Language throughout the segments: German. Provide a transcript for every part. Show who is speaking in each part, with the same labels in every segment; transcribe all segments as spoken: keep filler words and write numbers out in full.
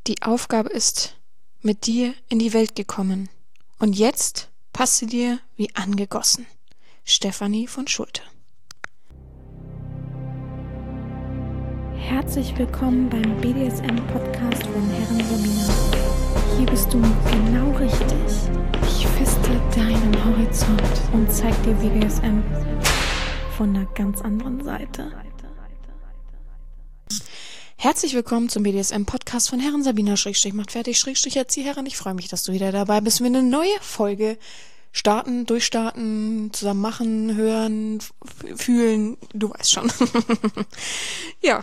Speaker 1: Die Aufgabe ist mit dir in die Welt gekommen. Und jetzt passt sie dir wie angegossen. Stefanie von Schulte.
Speaker 2: Herzlich willkommen beim B D S M-Podcast von Herren Sabina. Hier bist du genau richtig. Ich feste deinen Horizont und zeig dir B D S M von einer ganz anderen Seite.
Speaker 1: Herzlich willkommen zum B D S M-Podcast von Herren Sabina, Schrägstrich macht fertig, Schrägstrich Erzieherin. Ich freue mich, dass du wieder dabei bist, wenn wir eine neue Folge starten, durchstarten, zusammen machen, hören, f- fühlen, du weißt schon. Ja,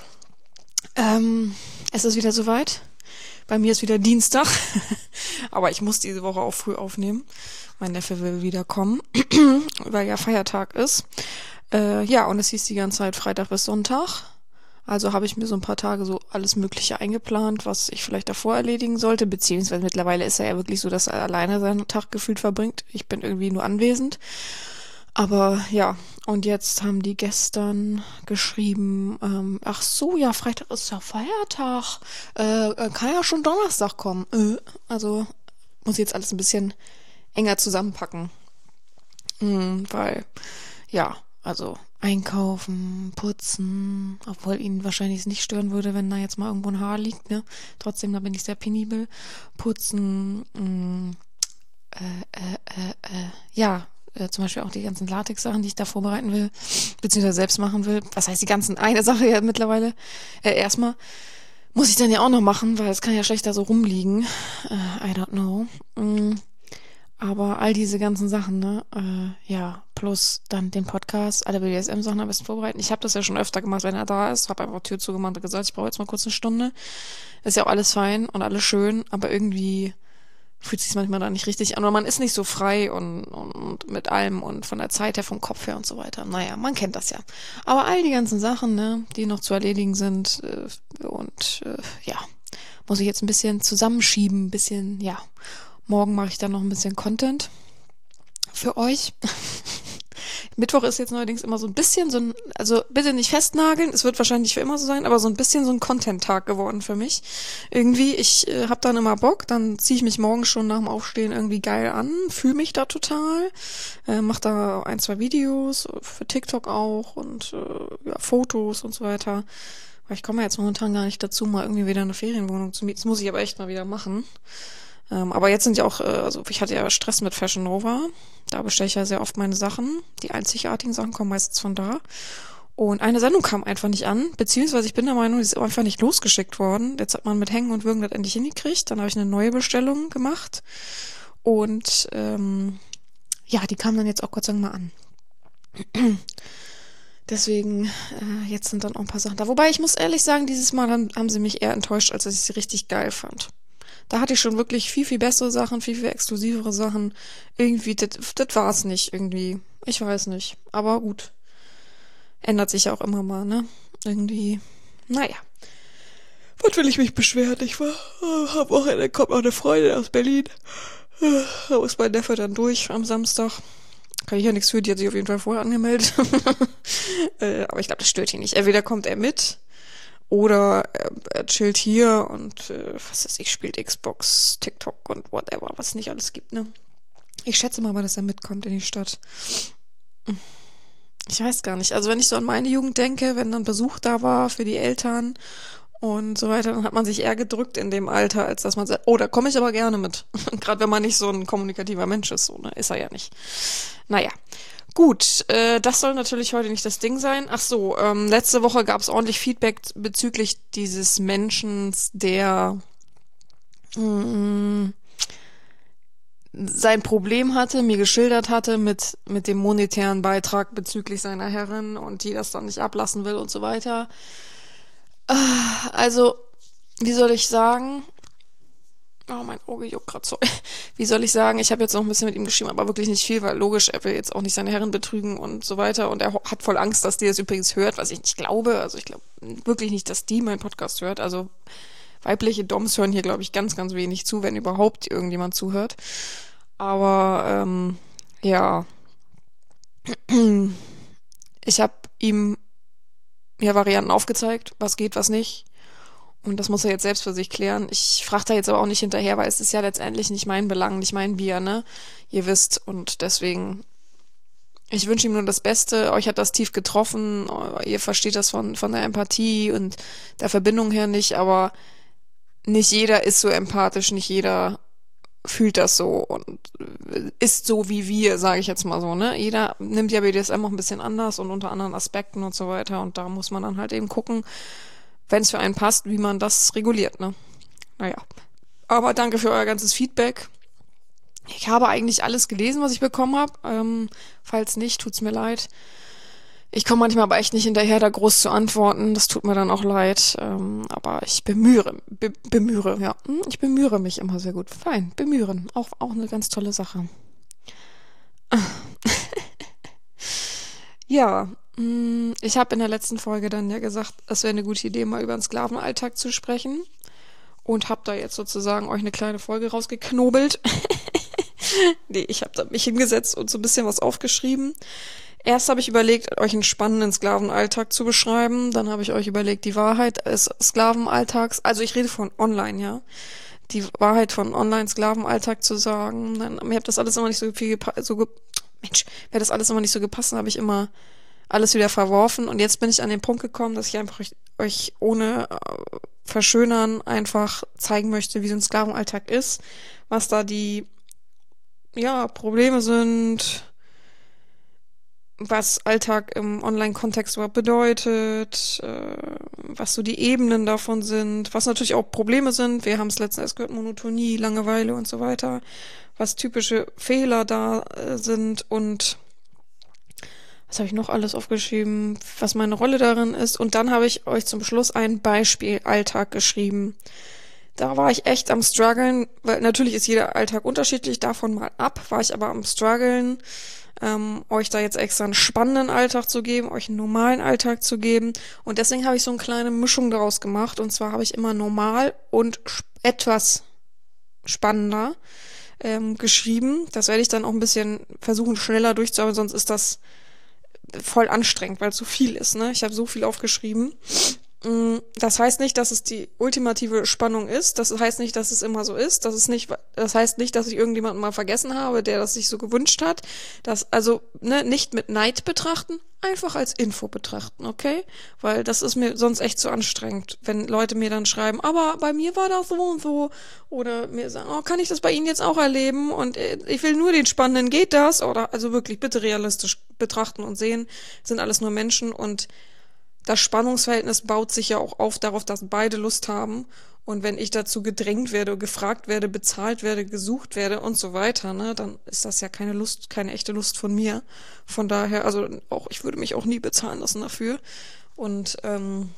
Speaker 1: ähm, es ist wieder soweit. Bei mir ist wieder Dienstag, aber ich muss diese Woche auch früh aufnehmen. Mein Neffe will wieder kommen, weil ja Feiertag ist. Äh, ja, und es hieß die ganze Zeit Freitag bis Sonntag. Also habe ich mir so ein paar Tage so alles Mögliche eingeplant, was ich vielleicht davor erledigen sollte, beziehungsweise mittlerweile ist er ja wirklich so, dass er alleine seinen Tag gefühlt verbringt. Ich bin irgendwie nur anwesend. Aber ja, und jetzt haben die gestern geschrieben, ähm, ach so, ja, Freitag ist ja Feiertag, äh, äh, kann ja schon Donnerstag kommen. Äh, also muss ich jetzt alles ein bisschen enger zusammenpacken. Hm, weil, ja, also einkaufen, putzen, obwohl ihn wahrscheinlich es nicht stören würde, wenn da jetzt mal irgendwo ein Haar liegt, ne? Trotzdem, da bin ich sehr penibel. Putzen, mh, äh, äh, äh, äh, ja, äh, zum Beispiel auch die ganzen Latex-Sachen, die ich da vorbereiten will, beziehungsweise selbst machen will. Was heißt die ganzen, eine Sache ja mittlerweile, äh, erstmal muss ich dann ja auch noch machen, weil es kann ja schlecht da so rumliegen. Äh, I don't know. Mm. Aber all diese ganzen Sachen, ne, äh, ja, plus dann den Podcast, alle B D S M-Sachen am besten vorbereiten. Ich habe das ja schon öfter gemacht, wenn er da ist, habe einfach Tür zugemacht und gesagt, ich brauche jetzt mal kurz eine Stunde. Ist ja auch alles fein und alles schön, aber irgendwie fühlt sich manchmal da nicht richtig an. Und man ist nicht so frei und, und, und mit allem und von der Zeit her, vom Kopf her und so weiter. Naja, man kennt das ja. Aber all die ganzen Sachen, ne, die noch zu erledigen sind äh, und äh, ja, muss ich jetzt ein bisschen zusammenschieben, ein bisschen, ja. Morgen mache ich dann noch ein bisschen Content für euch. Mittwoch ist jetzt neuerdings immer so ein bisschen so ein, also bitte nicht festnageln, es wird wahrscheinlich für immer so sein, aber so ein bisschen so ein Content-Tag geworden für mich. Irgendwie, ich äh, habe dann immer Bock, dann ziehe ich mich morgen schon nach dem Aufstehen irgendwie geil an, fühle mich da total, äh, mache da ein, zwei Videos, für TikTok auch und äh, ja, Fotos und so weiter. Weil ich komme ja jetzt momentan gar nicht dazu, mal irgendwie wieder eine Ferienwohnung zu mieten. Das muss ich aber echt mal wieder machen. Ähm, aber jetzt sind ja auch, äh, also ich hatte ja Stress mit Fashion Nova. Da bestelle ich ja sehr oft meine Sachen. Die einzigartigen Sachen kommen meistens von da. Und eine Sendung kam einfach nicht an, beziehungsweise ich bin der Meinung, die ist einfach nicht losgeschickt worden. Jetzt hat man mit Hängen und Würgen das endlich hingekriegt. Dann habe ich eine neue Bestellung gemacht. Und ähm, ja, die kam dann jetzt auch Gott sei Dank mal an. Deswegen, äh, jetzt sind dann auch ein paar Sachen da. Wobei, ich muss ehrlich sagen, dieses Mal haben, haben sie mich eher enttäuscht, als dass ich sie richtig geil fand. Da hatte ich schon wirklich viel, viel bessere Sachen, viel, viel exklusivere Sachen. Irgendwie, das war's nicht irgendwie. Ich weiß nicht. Aber gut. Ändert sich ja auch immer mal, ne? Irgendwie, naja. Was will ich mich beschweren? Ich war, am Wochenende kommt noch eine Freundin aus Berlin. Da ist mein Neffe dann durch am Samstag. Kann ich ja nichts für, die hat sich auf jeden Fall vorher angemeldet. äh, aber ich glaube, das stört ihn nicht. Entweder kommt er mit oder er, er chillt hier und äh, was weiß ich, spielt Xbox, TikTok und whatever, was es nicht alles gibt, ne? Ich schätze mal, dass er mitkommt in die Stadt. Ich weiß gar nicht. Also wenn ich so an meine Jugend denke, wenn dann Besuch da war für die Eltern und so weiter, dann hat man sich eher gedrückt in dem Alter, als dass man sagt, oh, da komme ich aber gerne mit. Gerade wenn man nicht so ein kommunikativer Mensch ist, so, ne? Ist er ja nicht. Naja. Gut, äh, das soll natürlich heute nicht das Ding sein. Ach so, ähm, letzte Woche gab es ordentlich Feedback bezüglich dieses Menschen, der mh, sein Problem hatte, mir geschildert hatte mit mit dem monetären Beitrag bezüglich seiner Herrin und die das dann nicht ablassen will und so weiter. Äh, also, wie soll ich sagen? Oh, mein Auge juckt gerade so. Wie soll ich sagen, ich habe jetzt noch ein bisschen mit ihm geschrieben, aber wirklich nicht viel, weil logisch, er will jetzt auch nicht seine Herren betrügen und so weiter. Und er ho- hat voll Angst, dass die das übrigens hört, was ich nicht glaube. Also ich glaube wirklich nicht, dass die meinen Podcast hört. Also weibliche Doms hören hier, glaube ich, ganz, ganz wenig zu, wenn überhaupt irgendjemand zuhört. Aber ähm, ja, ich habe ihm ja Varianten aufgezeigt, was geht, was nicht. Und das muss er jetzt selbst für sich klären. Ich frage da jetzt aber auch nicht hinterher, weil es ist ja letztendlich nicht mein Belang, nicht mein Bier, ne? Ihr wisst. Und deswegen, ich wünsche ihm nur das Beste. Euch hat das tief getroffen. Ihr versteht das von, von der Empathie und der Verbindung her nicht. Aber nicht jeder ist so empathisch, nicht jeder fühlt das so und ist so wie wir, sage ich jetzt mal so, ne? Jeder nimmt ja B D S M auch ein bisschen anders und unter anderen Aspekten und so weiter. Und da muss man dann halt eben gucken, wenn es für einen passt, wie man das reguliert, ne? Naja. Aber danke für euer ganzes Feedback. Ich habe eigentlich alles gelesen, was ich bekommen habe. Ähm, falls nicht, tut's mir leid. Ich komme manchmal aber echt nicht hinterher, da groß zu antworten. Das tut mir dann auch leid. Ähm, aber ich bemühe, be, bemühe, ja. Ich bemühe mich immer sehr gut. Fein, bemühen. Auch, auch eine ganz tolle Sache. Ja, mh, ich habe in der letzten Folge dann ja gesagt, es wäre eine gute Idee, mal über den Sklavenalltag zu sprechen. Und habe da jetzt sozusagen euch eine kleine Folge rausgeknobelt. Nee, ich habe da mich hingesetzt und so ein bisschen was aufgeschrieben. Erst habe ich überlegt, euch einen spannenden Sklavenalltag zu beschreiben. Dann habe ich euch überlegt, die Wahrheit des Sklavenalltags, also ich rede von online, ja, die Wahrheit von Online-Sklavenalltag zu sagen. Dann, mir hat das alles immer nicht so viel gepasst, so ge Mensch, mir hat das alles immer nicht so gepasst, dann habe ich immer alles wieder verworfen. Und jetzt bin ich an den Punkt gekommen, dass ich einfach euch, euch ohne äh, Verschönern einfach zeigen möchte, wie so ein Sklavenalltag ist, was da die, ja, Probleme sind, was Alltag im Online-Kontext überhaupt bedeutet, äh, was so die Ebenen davon sind, was natürlich auch Probleme sind. Wir haben es letztens erst gehört, Monotonie, Langeweile und so weiter, was typische Fehler da äh, sind und was habe ich noch alles aufgeschrieben, was meine Rolle darin ist. Und dann habe ich euch zum Schluss ein Beispiel-Alltag geschrieben. Da war ich echt am struggeln, weil natürlich ist jeder Alltag unterschiedlich, davon mal ab, war ich aber am struggeln, ähm, euch da jetzt extra einen spannenden Alltag zu geben, euch einen normalen Alltag zu geben. Und deswegen habe ich so eine kleine Mischung daraus gemacht. Und zwar habe ich immer normal und etwas spannender ähm, geschrieben. Das werde ich dann auch ein bisschen versuchen, schneller durchzuarbeiten, sonst ist das voll anstrengend, weil es so viel ist, ne? Ich habe so viel aufgeschrieben. Das heißt nicht, dass es die ultimative Spannung ist. Das heißt nicht, dass es immer so ist. Das ist nicht, das heißt nicht, dass ich irgendjemanden mal vergessen habe, der das sich so gewünscht hat. Das, also, ne, nicht mit Neid betrachten, einfach als Info betrachten, okay? Weil das ist mir sonst echt zu anstrengend, wenn Leute mir dann schreiben, aber bei mir war das so und so. Oder mir sagen, oh, kann ich das bei Ihnen jetzt auch erleben? Und ich will nur den Spannenden, geht das? Oder, also wirklich, bitte realistisch betrachten und sehen, sind alles nur Menschen und das Spannungsverhältnis baut sich ja auch auf darauf, dass beide Lust haben. Und wenn ich dazu gedrängt werde, gefragt werde, bezahlt werde, gesucht werde und so weiter, ne, dann ist das ja keine Lust, keine echte Lust von mir. Von daher, also auch, ich würde mich auch nie bezahlen lassen dafür. Und ähm,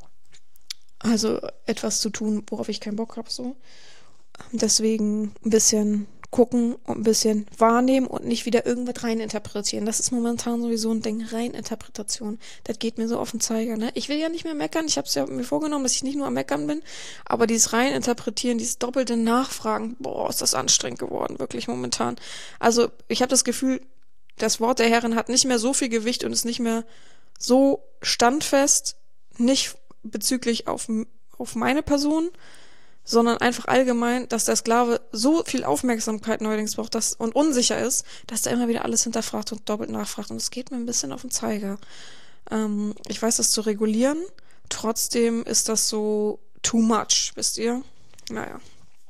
Speaker 1: also etwas zu tun, worauf ich keinen Bock habe, so. Deswegen ein bisschen gucken und ein bisschen wahrnehmen und nicht wieder irgendwas reininterpretieren. Das ist momentan sowieso ein Ding, Reininterpretation. Das geht mir so auf den Zeiger, ne? Ich will ja nicht mehr meckern, ich habe es ja mir vorgenommen, dass ich nicht nur am Meckern bin, aber dieses Reininterpretieren, dieses doppelte Nachfragen, boah, ist das anstrengend geworden, wirklich momentan. Also ich habe das Gefühl, das Wort der Herren hat nicht mehr so viel Gewicht und ist nicht mehr so standfest, nicht bezüglich auf, auf meine Person, sondern einfach allgemein, dass der Sklave so viel Aufmerksamkeit neuerdings braucht dass, und unsicher ist, dass er immer wieder alles hinterfragt und doppelt nachfragt. Und es geht mir ein bisschen auf den Zeiger. Ähm, ich weiß, das zu regulieren. Trotzdem ist das so too much, wisst ihr? Naja.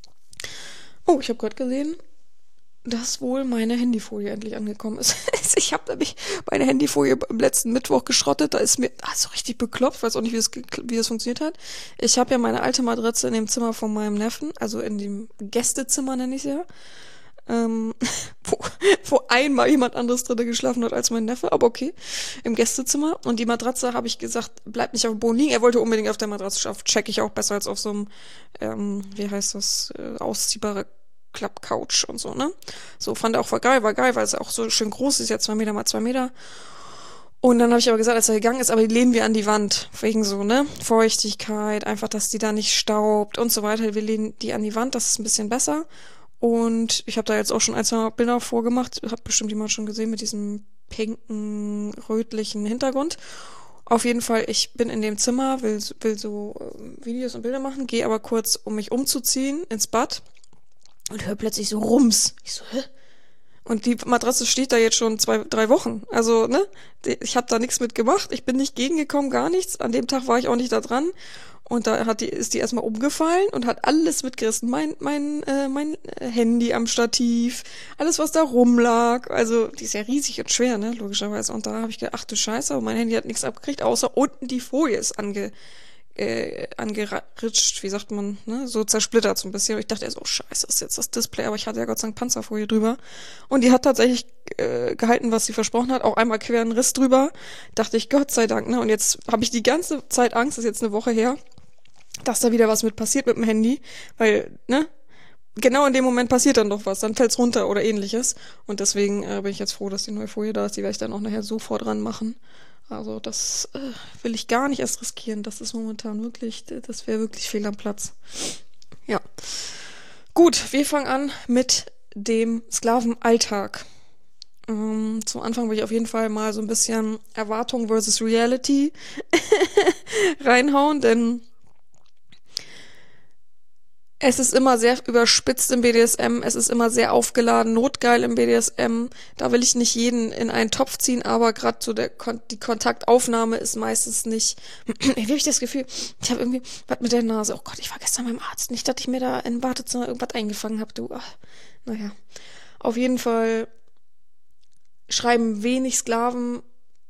Speaker 1: Oh, ich habe gerade gesehen, dass wohl meine Handyfolie endlich angekommen ist. Ich habe nämlich meine Handyfolie am letzten Mittwoch geschrottet. Da ist mir ah, so richtig bekloppt. Ich weiß auch nicht, wie das, wie das funktioniert hat. Ich habe ja meine alte Matratze in dem Zimmer von meinem Neffen, also in dem Gästezimmer nenne ich es ja, ähm, wo, wo einmal jemand anderes drin geschlafen hat als mein Neffe, aber okay, im Gästezimmer. Und die Matratze, habe ich gesagt, bleibt nicht auf dem Boden liegen. Er wollte unbedingt auf der Matratze schlafen. Check ich auch besser als auf so einem, ähm, wie heißt das, äh, ausziehbare Klappcouch und so, ne? So, fand er auch voll geil, war geil, weil es auch so schön groß ist, ja zwei Meter mal zwei Meter. Und dann habe ich aber gesagt, als er gegangen ist, aber die lehnen wir an die Wand, wegen so, ne? Feuchtigkeit, einfach, dass die da nicht staubt und so weiter. Wir lehnen die an die Wand, das ist ein bisschen besser. Und ich habe da jetzt auch schon ein, zwei Bilder vorgemacht, habt bestimmt jemand schon gesehen mit diesem pinken, rötlichen Hintergrund. Auf jeden Fall, ich bin in dem Zimmer, will, will so äh, Videos und Bilder machen, gehe aber kurz, um mich umzuziehen, ins Bad und höre plötzlich so Rums. Ich so, hä? Und die Matratze steht da jetzt schon zwei, drei Wochen. Also, ne? Ich habe da nichts mit gemacht. Ich bin nicht gegengekommen, gar nichts. An dem Tag war ich auch nicht da dran. Und da hat die, ist die erstmal umgefallen und hat alles mitgerissen. Mein, mein, äh, mein Handy am Stativ, alles, was da rumlag. Also, die ist ja riesig und schwer, ne? Logischerweise. Und da habe ich gedacht, ach du Scheiße, mein Handy hat nichts abgekriegt, außer unten die Folie ist ange... Äh, angeritscht, wie sagt man, ne, so zersplittert so ein bisschen. Und ich dachte erst, oh scheiße, ist jetzt das Display, aber ich hatte ja Gott sei Dank Panzerfolie drüber. Und die hat tatsächlich äh, gehalten, was sie versprochen hat, auch einmal quer einen Riss drüber. Dachte ich, Gott sei Dank, ne, und jetzt habe ich die ganze Zeit Angst, das ist jetzt eine Woche her, dass da wieder was mit passiert mit dem Handy, weil, ne, genau in dem Moment passiert dann doch was, dann fällt's runter oder ähnliches. Und deswegen äh, bin ich jetzt froh, dass die neue Folie da ist, die werde ich dann auch nachher sofort dran machen. Also das äh, will ich gar nicht erst riskieren. Das ist momentan wirklich, das wäre wirklich fehl am Platz. Ja. Gut, wir fangen an mit dem Sklavenalltag. Ähm, zum Anfang will ich auf jeden Fall mal so ein bisschen Erwartung versus Reality reinhauen, denn es ist immer sehr überspitzt im B D S M, es ist immer sehr aufgeladen, notgeil im B D S M. Da will ich nicht jeden in einen Topf ziehen, aber gerade so der Kon- die Kontaktaufnahme ist meistens nicht... Wie habe ich das Gefühl, ich habe irgendwie was mit der Nase. Oh Gott, ich war gestern beim Arzt. Nicht, dass ich mir da im Wartezimmer irgendwas eingefangen habe, du. Ach, naja. Auf jeden Fall schreiben wenig Sklaven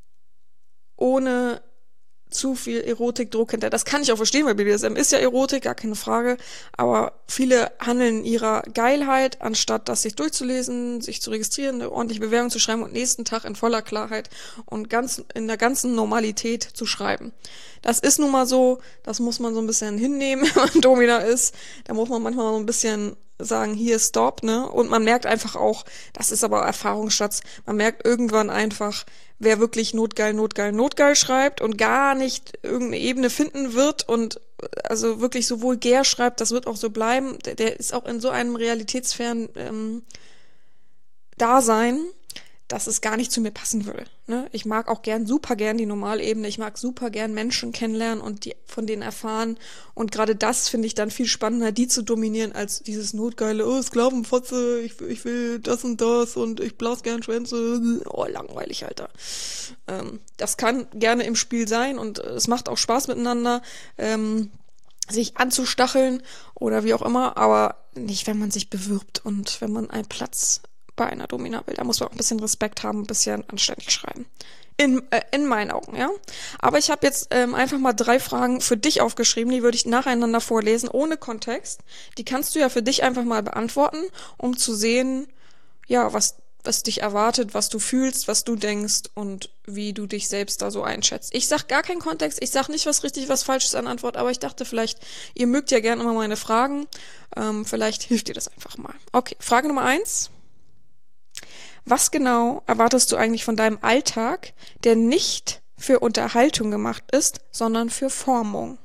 Speaker 1: ohne zu viel Erotikdruck hinter. Das kann ich auch verstehen, weil B D S M ist ja Erotik, gar keine Frage. Aber viele handeln ihrer Geilheit, anstatt das sich durchzulesen, sich zu registrieren, eine ordentliche Bewerbung zu schreiben und nächsten Tag in voller Klarheit und ganz in der ganzen Normalität zu schreiben. Das ist nun mal so, das muss man so ein bisschen hinnehmen, wenn man Domina ist. Da muss man manchmal so ein bisschen sagen, hier Stop, ne? Und man merkt einfach auch, das ist aber Erfahrungsschatz, man merkt irgendwann einfach, wer wirklich notgeil, notgeil, notgeil schreibt und gar nicht irgendeine Ebene finden wird und also wirklich so vulgär schreibt, das wird auch so bleiben. Der, der ist auch in so einem realitätsfernen ähm, Dasein, dass es gar nicht zu mir passen würde. Ne? Ich mag auch gern, super gern die Normalebene. Ich mag super gern Menschen kennenlernen und die von denen erfahren. Und gerade das finde ich dann viel spannender, die zu dominieren, als dieses notgeile, oh, Sklavenfotze, ich, ich will das und das und ich blas gern Schwänze. Oh, langweilig, Alter. Ähm, das kann gerne im Spiel sein und es macht auch Spaß miteinander, ähm, sich anzustacheln oder wie auch immer, aber nicht, wenn man sich bewirbt und wenn man einen Platz bei einer Domina will. Da muss man auch ein bisschen Respekt haben, ein bisschen anständig schreiben. In, äh, in meinen Augen, ja. Aber ich habe jetzt ähm, einfach mal drei Fragen für dich aufgeschrieben, die würde ich nacheinander vorlesen, ohne Kontext. Die kannst du ja für dich einfach mal beantworten, um zu sehen, ja, was, was dich erwartet, was du fühlst, was du denkst und wie du dich selbst da so einschätzt. Ich sag gar keinen Kontext, ich sag nicht, was richtig, was falsch ist an Antwort, aber ich dachte vielleicht, ihr mögt ja gerne immer meine Fragen, ähm, vielleicht hilft dir das einfach mal. Okay, Frage Nummer eins. Was genau erwartest du eigentlich von deinem Alltag, der nicht für Unterhaltung gemacht ist, sondern für Formung?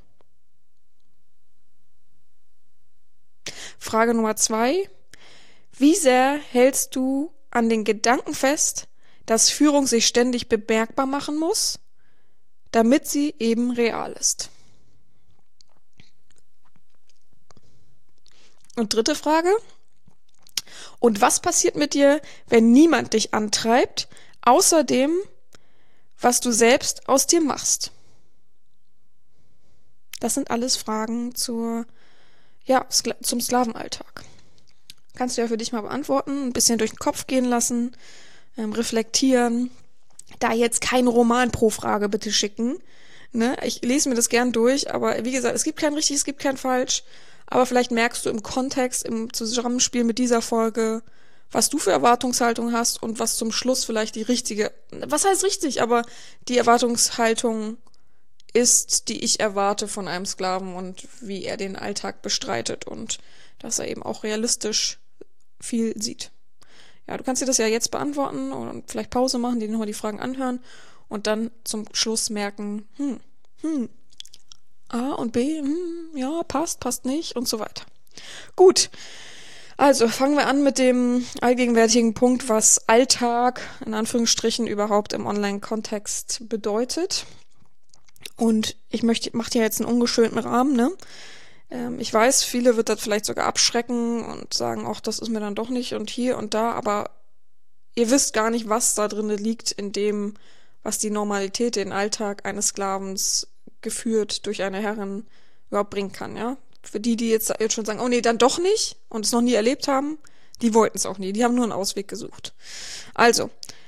Speaker 1: Frage Nummer zwei. Wie sehr hältst du an den Gedanken fest, dass Führung sich ständig bemerkbar machen muss, damit sie eben real ist? Und dritte Frage. Und was passiert mit dir, wenn niemand dich antreibt, außer dem, was du selbst aus dir machst? Das sind alles Fragen zur, ja, zum Sklavenalltag. Kannst du ja für dich mal beantworten, ein bisschen durch den Kopf gehen lassen, ähm, reflektieren. Da jetzt kein Roman pro Frage bitte schicken. Ne? Ich lese mir das gern durch, aber wie gesagt, es gibt kein richtig, es gibt kein falsch. Aber vielleicht merkst du im Kontext, im Zusammenspiel mit dieser Folge, was du für Erwartungshaltung hast und was zum Schluss vielleicht die richtige, was heißt richtig, aber die Erwartungshaltung ist, die ich erwarte von einem Sklaven und wie er den Alltag bestreitet und dass er eben auch realistisch viel sieht. Ja, du kannst dir das ja jetzt beantworten und vielleicht Pause machen, dir nochmal die Fragen anhören und dann zum Schluss merken, hm, hm, A und B, hm, ja, passt, passt nicht und so weiter. Gut, also fangen wir an mit dem allgegenwärtigen Punkt, was Alltag in Anführungsstrichen überhaupt im Online-Kontext bedeutet. Und ich möchte, mache ja jetzt einen ungeschönten Rahmen, ne? Ähm, ich weiß, viele wird das vielleicht sogar abschrecken und sagen, ach, das ist mir dann doch nicht und hier und da, aber ihr wisst gar nicht, was da drin liegt in dem, was die Normalität, den Alltag eines Sklavens geführt durch eine Herrin überhaupt bringen kann, ja? Für die, die jetzt, jetzt schon sagen, oh nee, dann doch nicht und es noch nie erlebt haben, die wollten es auch nie, die haben nur einen Ausweg gesucht. Also,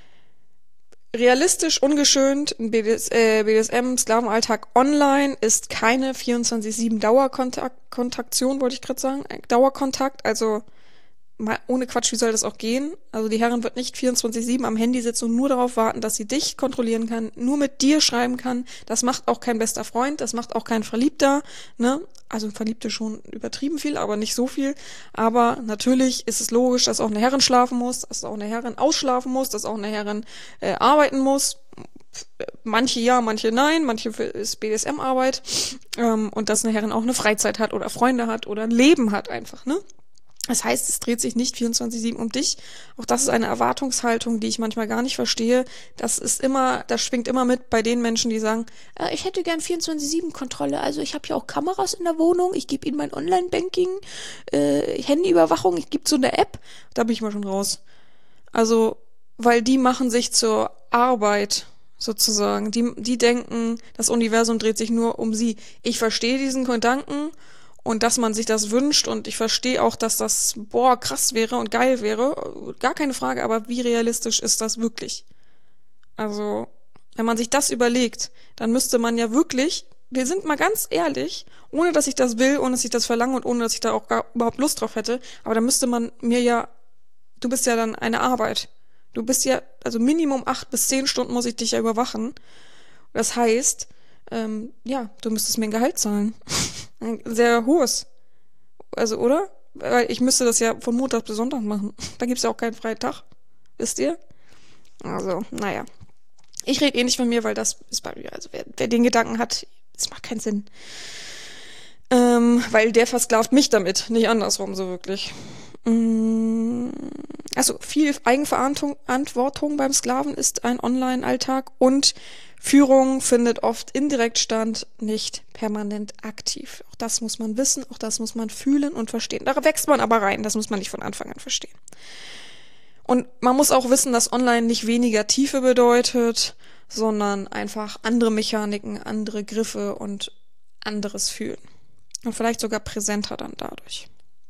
Speaker 1: realistisch, ungeschönt, ein B D S, äh, B D S M-Sklavenalltag online ist keine vierundzwanzig sieben Dauerkontaktion, wollte ich gerade sagen, Dauerkontakt, also mal ohne Quatsch, wie soll das auch gehen? Also die Herrin wird nicht vierundzwanzig sieben am Handy sitzen und nur darauf warten, dass sie dich kontrollieren kann, nur mit dir schreiben kann. Das macht auch kein bester Freund, das macht auch kein Verliebter, ne? Also Verliebte schon übertrieben viel, aber nicht so viel. Aber natürlich ist es logisch, dass auch eine Herrin schlafen muss, dass auch eine Herrin ausschlafen muss, dass auch eine Herrin äh, arbeiten muss. Manche ja, manche nein, manche ist B D S M-Arbeit. Ähm, und dass eine Herrin auch eine Freizeit hat oder Freunde hat oder ein Leben hat einfach, ne? Das heißt, es dreht sich nicht vierundzwanzig sieben um dich. Auch das ist eine Erwartungshaltung, die ich manchmal gar nicht verstehe. Das ist immer, das schwingt immer mit bei den Menschen, die sagen, äh, ich hätte gern vierundzwanzig sieben Kontrolle. Also ich habe ja auch Kameras in der Wohnung, ich gebe ihnen mein Online-Banking, äh, Handyüberwachung, ich gebe so eine App. Da bin ich mal schon raus. Also, weil die machen sich zur Arbeit sozusagen. Die, die denken, das Universum dreht sich nur um sie. Ich verstehe diesen Gedanken. Und dass man sich das wünscht und ich verstehe auch, dass das, boah, krass wäre und geil wäre, gar keine Frage, aber wie realistisch ist das wirklich? Also, wenn man sich das überlegt, dann müsste man ja wirklich, wir sind mal ganz ehrlich, ohne dass ich das will, ohne dass ich das verlange und ohne dass ich da auch gar, überhaupt Lust drauf hätte, aber da müsste man mir ja, du bist ja dann eine Arbeit. Du bist ja, also Minimum acht bis zehn Stunden muss ich dich ja überwachen. Das heißt, ähm, ja, du müsstest mir ein Gehalt zahlen. Ein sehr hohes. Also, oder? Weil ich müsste das ja von Montag bis Sonntag machen. Da gibt's ja auch keinen freien Tag. Wisst ihr? Also, naja. Ich rede eh nicht von mir, weil das ist bei mir. Also, wer, wer den Gedanken hat, das macht keinen Sinn. Ähm, weil der versklavt mich damit, nicht andersrum so wirklich. Mm, also, viel Eigenverantwortung beim Sklaven ist ein Online-Alltag und Führung findet oft indirekt statt, nicht permanent aktiv. Auch das muss man wissen, auch das muss man fühlen und verstehen. Da wächst man aber rein, das muss man nicht von Anfang an verstehen. Und man muss auch wissen, dass Online nicht weniger Tiefe bedeutet, sondern einfach andere Mechaniken, andere Griffe und anderes Fühlen. Und vielleicht sogar präsenter dann dadurch.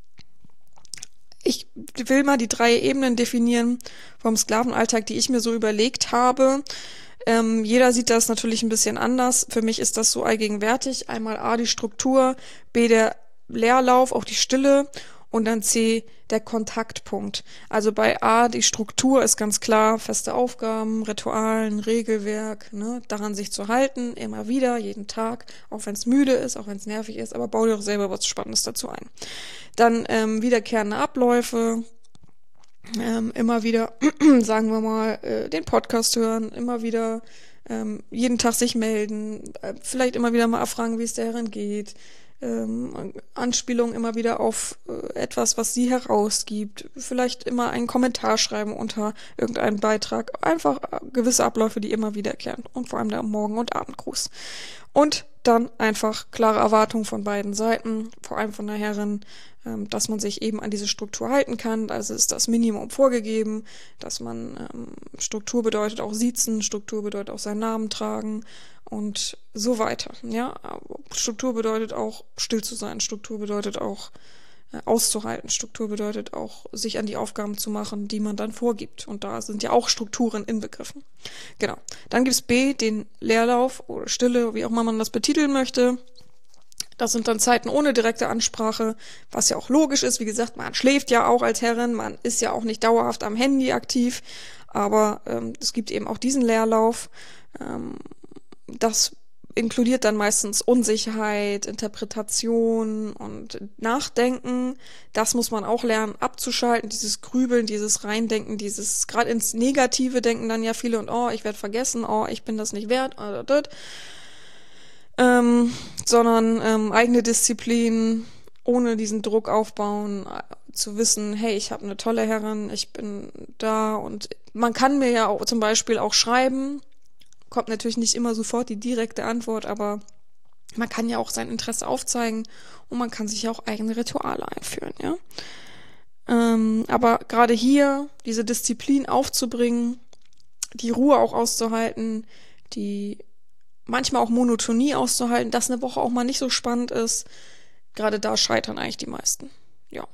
Speaker 1: Ich will mal die drei Ebenen definieren vom Sklavenalltag, die ich mir so überlegt habe. Ähm, jeder sieht das natürlich ein bisschen anders. Für mich ist das so allgegenwärtig. Einmal A, die Struktur, B, der Leerlauf, auch die Stille und dann C, der Kontaktpunkt. Also bei A, die Struktur ist ganz klar, feste Aufgaben, Ritualen, Regelwerk, ne, daran sich zu halten, immer wieder, jeden Tag, auch wenn es müde ist, auch wenn es nervig ist, aber bau dir auch selber was Spannendes dazu ein. Dann ähm, wiederkehrende Abläufe, Ähm, immer wieder, sagen wir mal, äh, den Podcast hören, immer wieder ähm, jeden Tag sich melden, äh, vielleicht immer wieder mal erfragen, wie es der Herrin geht, ähm, Anspielung immer wieder auf äh, etwas, was sie herausgibt, vielleicht immer einen Kommentar schreiben unter irgendeinen Beitrag, einfach äh, gewisse Abläufe, die immer wiederkehren und vor allem der Morgen- und Abendgruß. Und dann einfach klare Erwartungen von beiden Seiten, vor allem von der Herrin, ähm, dass man sich eben an diese Struktur halten kann. Also ist das Minimum vorgegeben, dass man ähm, Struktur bedeutet auch siezen, Struktur bedeutet auch seinen Namen tragen und so weiter. Ja, Struktur bedeutet auch still zu sein, Struktur bedeutet auch äh, auszuhalten, Struktur bedeutet auch sich an die Aufgaben zu machen, die man dann vorgibt. Und da sind ja auch Strukturen inbegriffen. Genau. Dann gibt's B, den Leerlauf oder Stille, wie auch immer man das betiteln möchte. Das sind dann Zeiten ohne direkte Ansprache, was ja auch logisch ist. Wie gesagt, man schläft ja auch als Herrin, man ist ja auch nicht dauerhaft am Handy aktiv, aber ähm, es gibt eben auch diesen Leerlauf. Ähm, das inkludiert dann meistens Unsicherheit, Interpretation und Nachdenken. Das muss man auch lernen abzuschalten, dieses Grübeln, dieses Reindenken, dieses gerade ins Negative denken dann ja viele und oh, ich werde vergessen, oh, ich bin das nicht wert, oder das. Ähm, sondern ähm, eigene Disziplin, ohne diesen Druck aufbauen, zu wissen, hey, ich habe eine tolle Herrin, ich bin da und man kann mir ja auch zum Beispiel auch schreiben, kommt natürlich nicht immer sofort die direkte Antwort, aber man kann ja auch sein Interesse aufzeigen und man kann sich ja auch eigene Rituale einführen, ja. Ähm, aber gerade hier diese Disziplin aufzubringen, die Ruhe auch auszuhalten, die manchmal auch Monotonie auszuhalten, dass eine Woche auch mal nicht so spannend ist, gerade da scheitern eigentlich die meisten, ja.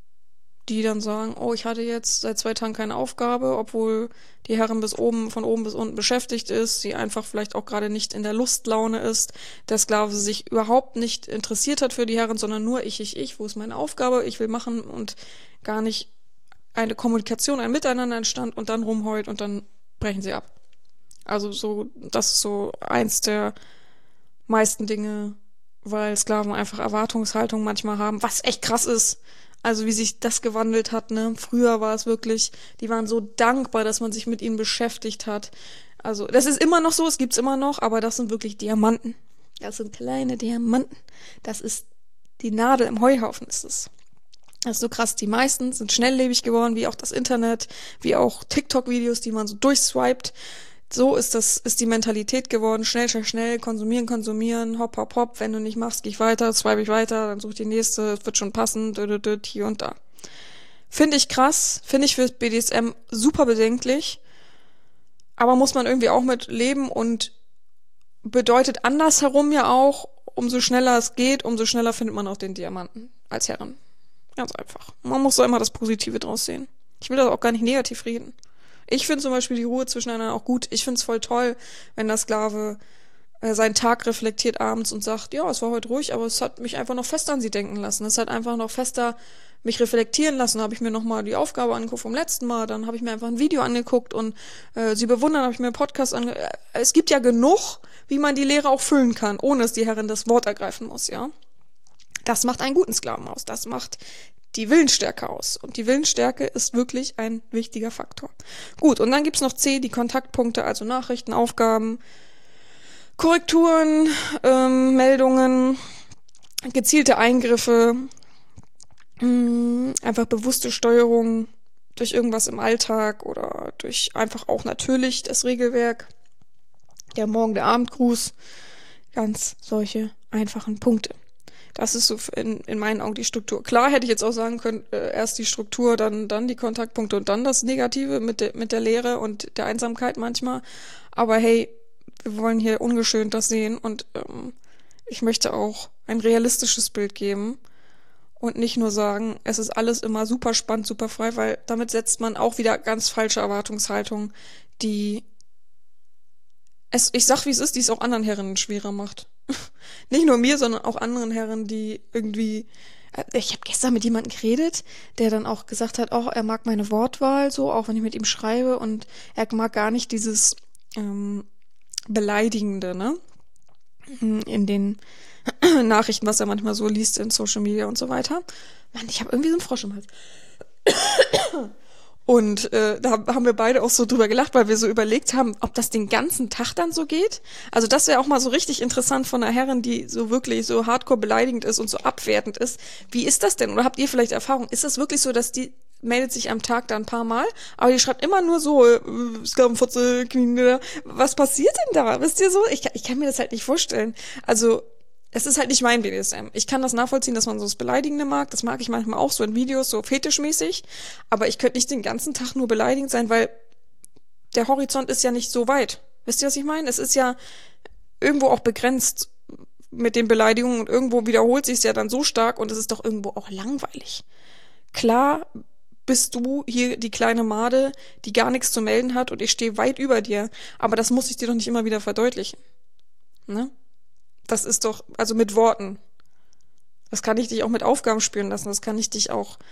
Speaker 1: Die dann sagen, oh, ich hatte jetzt seit zwei Tagen keine Aufgabe, obwohl die Herren bis oben, von oben bis unten beschäftigt ist, sie einfach vielleicht auch gerade nicht in der Lustlaune ist, der Sklave sich überhaupt nicht interessiert hat für die Herren, sondern nur ich, ich, ich, wo ist meine Aufgabe, ich will machen und gar nicht eine Kommunikation, ein Miteinander entstand und dann rumheult und dann brechen sie ab. Also so, das ist so eins der meisten Dinge, weil Sklaven einfach Erwartungshaltung manchmal haben, was echt krass ist. Also wie sich das gewandelt hat, ne? Früher war es wirklich, die waren so dankbar, dass man sich mit ihnen beschäftigt hat. Also das ist immer noch so, es gibt's immer noch, aber das sind wirklich Diamanten. Das sind kleine Diamanten. Das ist die Nadel im Heuhaufen, ist es. Das ist so krass. Die meisten sind schnelllebig geworden, wie auch das Internet, wie auch TikTok-Videos, die man so durchswiped. So ist das, ist die Mentalität geworden. Schnell, schnell, schnell, konsumieren, konsumieren, hopp, hopp, hopp. Wenn du nicht machst, geh ich weiter, swipe ich weiter, dann suche ich die nächste, wird schon passen, dö, dö, dö, hier und da. Finde ich krass, finde ich fürs B D S M super bedenklich, aber muss man irgendwie auch mit leben und bedeutet andersherum ja auch, umso schneller es geht, umso schneller findet man auch den Diamanten als Herren. Ganz einfach. Man muss da immer das Positive draus sehen. Ich will das auch gar nicht negativ reden. Ich finde zum Beispiel die Ruhe zwischeneinander auch gut. Ich finde es voll toll, wenn der Sklave äh, seinen Tag reflektiert abends und sagt, ja, es war heute ruhig, aber es hat mich einfach noch fester an sie denken lassen. Es hat einfach noch fester mich reflektieren lassen. Da habe ich mir nochmal die Aufgabe angeguckt vom letzten Mal. Dann habe ich mir einfach ein Video angeguckt und äh, sie bewundern, habe ich mir einen Podcast angeguckt. Es gibt ja genug, wie man die Lehre auch füllen kann, ohne dass die Herrin das Wort ergreifen muss, ja. Das macht einen guten Sklaven aus. Das macht die Willensstärke aus. Und die Willensstärke ist wirklich ein wichtiger Faktor. Gut, und dann gibt's noch C, die Kontaktpunkte, also Nachrichten, Aufgaben, Korrekturen, ähm, Meldungen, gezielte Eingriffe, mh, einfach bewusste Steuerung durch irgendwas im Alltag oder durch einfach auch natürlich das Regelwerk, der Morgen-, der Abendgruß, ganz solche einfachen Punkte. Das ist so in, in meinen Augen die Struktur. Klar hätte ich jetzt auch sagen können, äh, erst die Struktur, dann dann die Kontaktpunkte und dann das Negative mit, de, mit der Leere und der Einsamkeit manchmal. Aber hey, wir wollen hier ungeschönt das sehen und ähm, ich möchte auch ein realistisches Bild geben und nicht nur sagen, es ist alles immer super spannend, super frei, weil damit setzt man auch wieder ganz falsche Erwartungshaltung, die es, ich sag wie es ist, die es auch anderen Herren schwerer macht. Nicht nur mir, sondern auch anderen Herren, die irgendwie... Ich habe gestern mit jemandem geredet, der dann auch gesagt hat, oh, er mag meine Wortwahl so, auch wenn ich mit ihm schreibe und er mag gar nicht dieses ähm, Beleidigende, ne? In den Nachrichten, was er manchmal so liest in Social Media und so weiter. Mann, ich habe irgendwie so einen Frosch im Hals. Und äh, da haben wir beide auch so drüber gelacht, weil wir so überlegt haben, ob das den ganzen Tag dann so geht. Also das wäre auch mal so richtig interessant von einer Herrin, die so wirklich so hardcore beleidigend ist und so abwertend ist. Wie ist das denn? Oder habt ihr vielleicht Erfahrung? Ist das wirklich so, dass die meldet sich am Tag da ein paar Mal, aber die schreibt immer nur so, äh, Sklavenfotze, Knie, was passiert denn da? Wisst ihr so? Ich, ich kann mir das halt nicht vorstellen. Also es ist halt nicht mein B D S M. Ich kann das nachvollziehen, dass man so das Beleidigende mag. Das mag ich manchmal auch so in Videos, so fetischmäßig. Aber ich könnte nicht den ganzen Tag nur beleidigend sein, weil der Horizont ist ja nicht so weit. Wisst ihr, was ich meine? Es ist ja irgendwo auch begrenzt mit den Beleidigungen und irgendwo wiederholt sich es ja dann so stark und es ist doch irgendwo auch langweilig. Klar bist du hier die kleine Made, die gar nichts zu melden hat und ich stehe weit über dir. Aber das muss ich dir doch nicht immer wieder verdeutlichen. Ne? Das ist doch, also mit Worten. Das kann ich dich auch mit Aufgaben spüren lassen. Das kann ich dich auch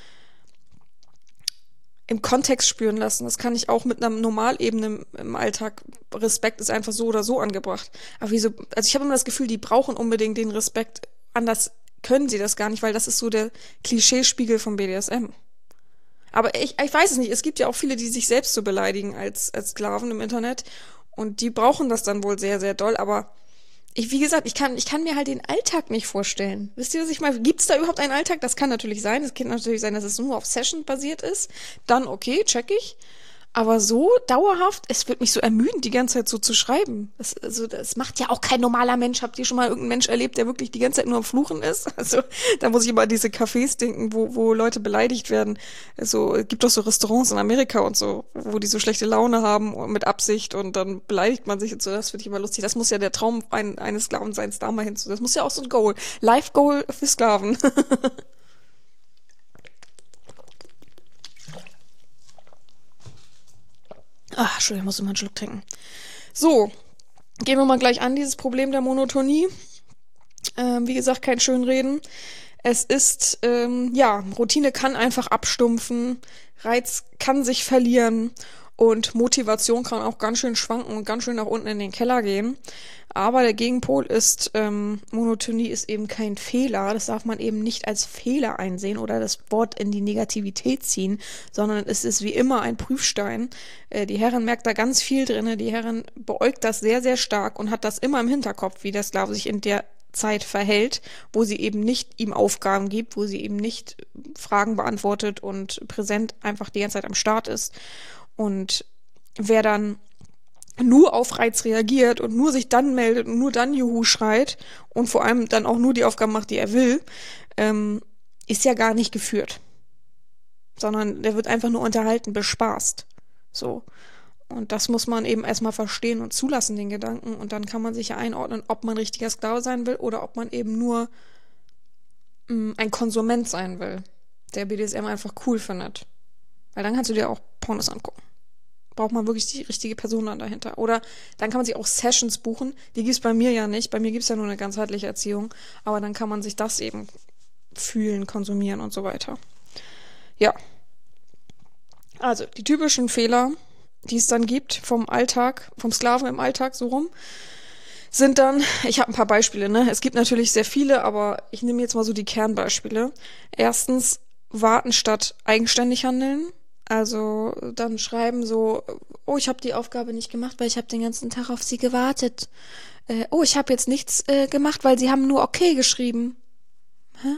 Speaker 1: im Kontext spüren lassen. Das kann ich auch mit einer Normalebene im Alltag. Respekt ist einfach so oder so angebracht. Aber wieso, also ich habe immer das Gefühl, die brauchen unbedingt den Respekt. Anders können sie das gar nicht, weil das ist so der Klischeespiegel vom B D S M. Aber ich, ich weiß es nicht. Es gibt ja auch viele, die sich selbst so beleidigen als, als Sklaven im Internet. Und die brauchen das dann wohl sehr, sehr doll. Aber Ich, wie gesagt, ich kann, ich kann mir halt den Alltag nicht vorstellen. Wisst ihr, was ich meine? Gibt es da überhaupt einen Alltag? Das kann natürlich sein. Es kann natürlich sein, dass es nur auf Session basiert ist. Dann okay, check ich. Aber so dauerhaft, es wird mich so ermüden, die ganze Zeit so zu schreiben. Das, also, das macht ja auch kein normaler Mensch. Habt ihr schon mal irgendeinen Mensch erlebt, der wirklich die ganze Zeit nur am Fluchen ist? Also, da muss ich immer an diese Cafés denken, wo, wo Leute beleidigt werden. Also, es gibt doch so Restaurants in Amerika und so, wo die so schlechte Laune haben mit Absicht und dann beleidigt man sich und so. Das finde ich immer lustig. Das muss ja der Traum ein, eines Sklavenseins da mal hinzu. Das muss ja auch so ein Goal. Life-Goal für Sklaven. Ach, Entschuldigung, ich muss immer einen Schluck trinken. So, gehen wir mal gleich an, dieses Problem der Monotonie. Ähm, wie gesagt, kein Schönreden. Es ist, ähm, ja, Routine kann einfach abstumpfen, Reiz kann sich verlieren und Motivation kann auch ganz schön schwanken und ganz schön nach unten in den Keller gehen. Aber der Gegenpol ist, ähm, Monotonie ist eben kein Fehler. Das darf man eben nicht als Fehler einsehen oder das Wort in die Negativität ziehen, sondern es ist wie immer ein Prüfstein. Äh, die Herrin merkt da ganz viel drinne. Die Herrin beäugt das sehr, sehr stark und hat das immer im Hinterkopf, wie der Sklave sich in der Zeit verhält, wo sie eben nicht ihm Aufgaben gibt, wo sie eben nicht Fragen beantwortet und präsent einfach die ganze Zeit am Start ist. Und wer dann nur auf Reiz reagiert und nur sich dann meldet und nur dann Juhu schreit und vor allem dann auch nur die Aufgaben macht, die er will, ähm, ist ja gar nicht geführt. Sondern der wird einfach nur unterhalten, bespaßt. So. Und das muss man eben erstmal verstehen und zulassen, den Gedanken. Und dann kann man sich ja einordnen, ob man richtiger Sklave sein will oder ob man eben nur mh, ein Konsument sein will, der B D S M einfach cool findet. Weil dann kannst du dir auch Pornos angucken. Braucht man wirklich die richtige Person dann dahinter. Oder dann kann man sich auch Sessions buchen. Die gibt's bei mir ja nicht. Bei mir gibt's ja nur eine ganzheitliche Erziehung. Aber dann kann man sich das eben fühlen, konsumieren und so weiter. Ja. Also, die typischen Fehler, die es dann gibt vom Alltag, vom Sklaven im Alltag so rum, sind dann, ich habe ein paar Beispiele, ne? Es gibt natürlich sehr viele, aber ich nehme jetzt mal so die Kernbeispiele. Erstens, warten statt eigenständig handeln. Also dann schreiben so, oh, ich habe die Aufgabe nicht gemacht, weil ich habe den ganzen Tag auf sie gewartet. Äh, oh, ich habe jetzt nichts äh, gemacht, weil sie haben nur okay geschrieben. Hä?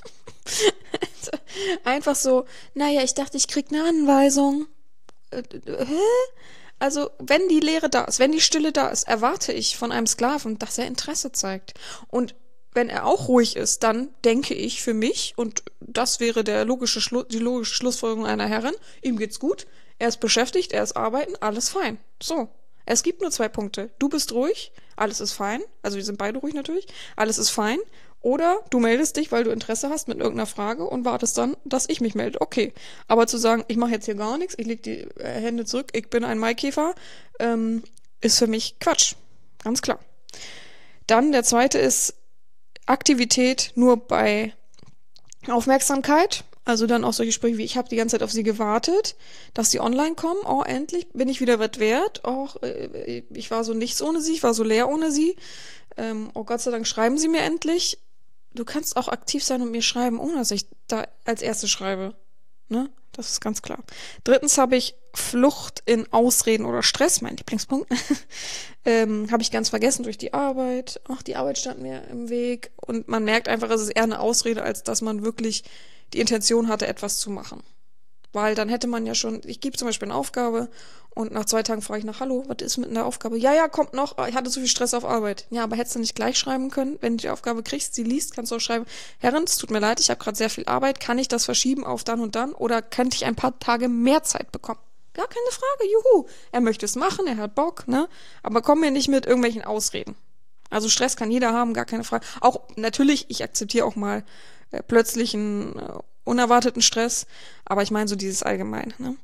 Speaker 1: Einfach so, naja, ich dachte, ich krieg eine Anweisung. Äh, äh, hä? Also, wenn die Leere da ist, wenn die Stille da ist, erwarte ich von einem Sklaven, dass er Interesse zeigt. Und wenn er auch ruhig ist, dann denke ich für mich, und das wäre der logische Schlu- die logische Schlussfolgerung einer Herrin, ihm geht's gut, er ist beschäftigt, er ist arbeiten, alles fein. So. Es gibt nur zwei Punkte. Du bist ruhig, alles ist fein, also wir sind beide ruhig natürlich, alles ist fein, oder du meldest dich, weil du Interesse hast mit irgendeiner Frage und wartest dann, dass ich mich melde. Okay. Aber zu sagen, ich mache jetzt hier gar nichts, ich leg die äh, Hände zurück, ich bin ein Maikäfer, ähm, ist für mich Quatsch. Ganz klar. Dann der zweite ist, Aktivität nur bei Aufmerksamkeit, also dann auch solche Sprüche wie, ich habe die ganze Zeit auf sie gewartet, dass sie online kommen, oh, endlich bin ich wieder was wert, oh, ich war so nichts ohne sie, ich war so leer ohne sie, ähm, oh Gott sei Dank schreiben sie mir endlich. Du kannst auch aktiv sein und mir schreiben, ohne dass ich da als Erste schreibe, ne? Das ist ganz klar. Drittens habe ich Flucht in Ausreden oder Stress, mein Lieblingspunkt. ähm, habe ich ganz vergessen durch die Arbeit. Ach, die Arbeit stand mir im Weg. Und man merkt einfach, es ist eher eine Ausrede, als dass man wirklich die Intention hatte, etwas zu machen. Weil dann hätte man ja schon, ich gebe zum Beispiel eine Aufgabe und nach zwei Tagen frage ich nach, hallo, was ist mit einer Aufgabe? Ja, ja, kommt noch, ich hatte so viel Stress auf Arbeit. Ja, aber hättest du nicht gleich schreiben können? Wenn du die Aufgabe kriegst, sie liest, kannst du auch schreiben, Herren, es tut mir leid, ich habe gerade sehr viel Arbeit, kann ich das verschieben auf dann und dann oder könnte ich ein paar Tage mehr Zeit bekommen? Gar keine Frage, juhu. Er möchte es machen, er hat Bock, ne? Aber komm mir nicht mit irgendwelchen Ausreden. Also Stress kann jeder haben, gar keine Frage. Auch natürlich, ich akzeptiere auch mal äh, plötzlichen, äh, unerwarteten Stress, aber ich meine so dieses allgemein, ne?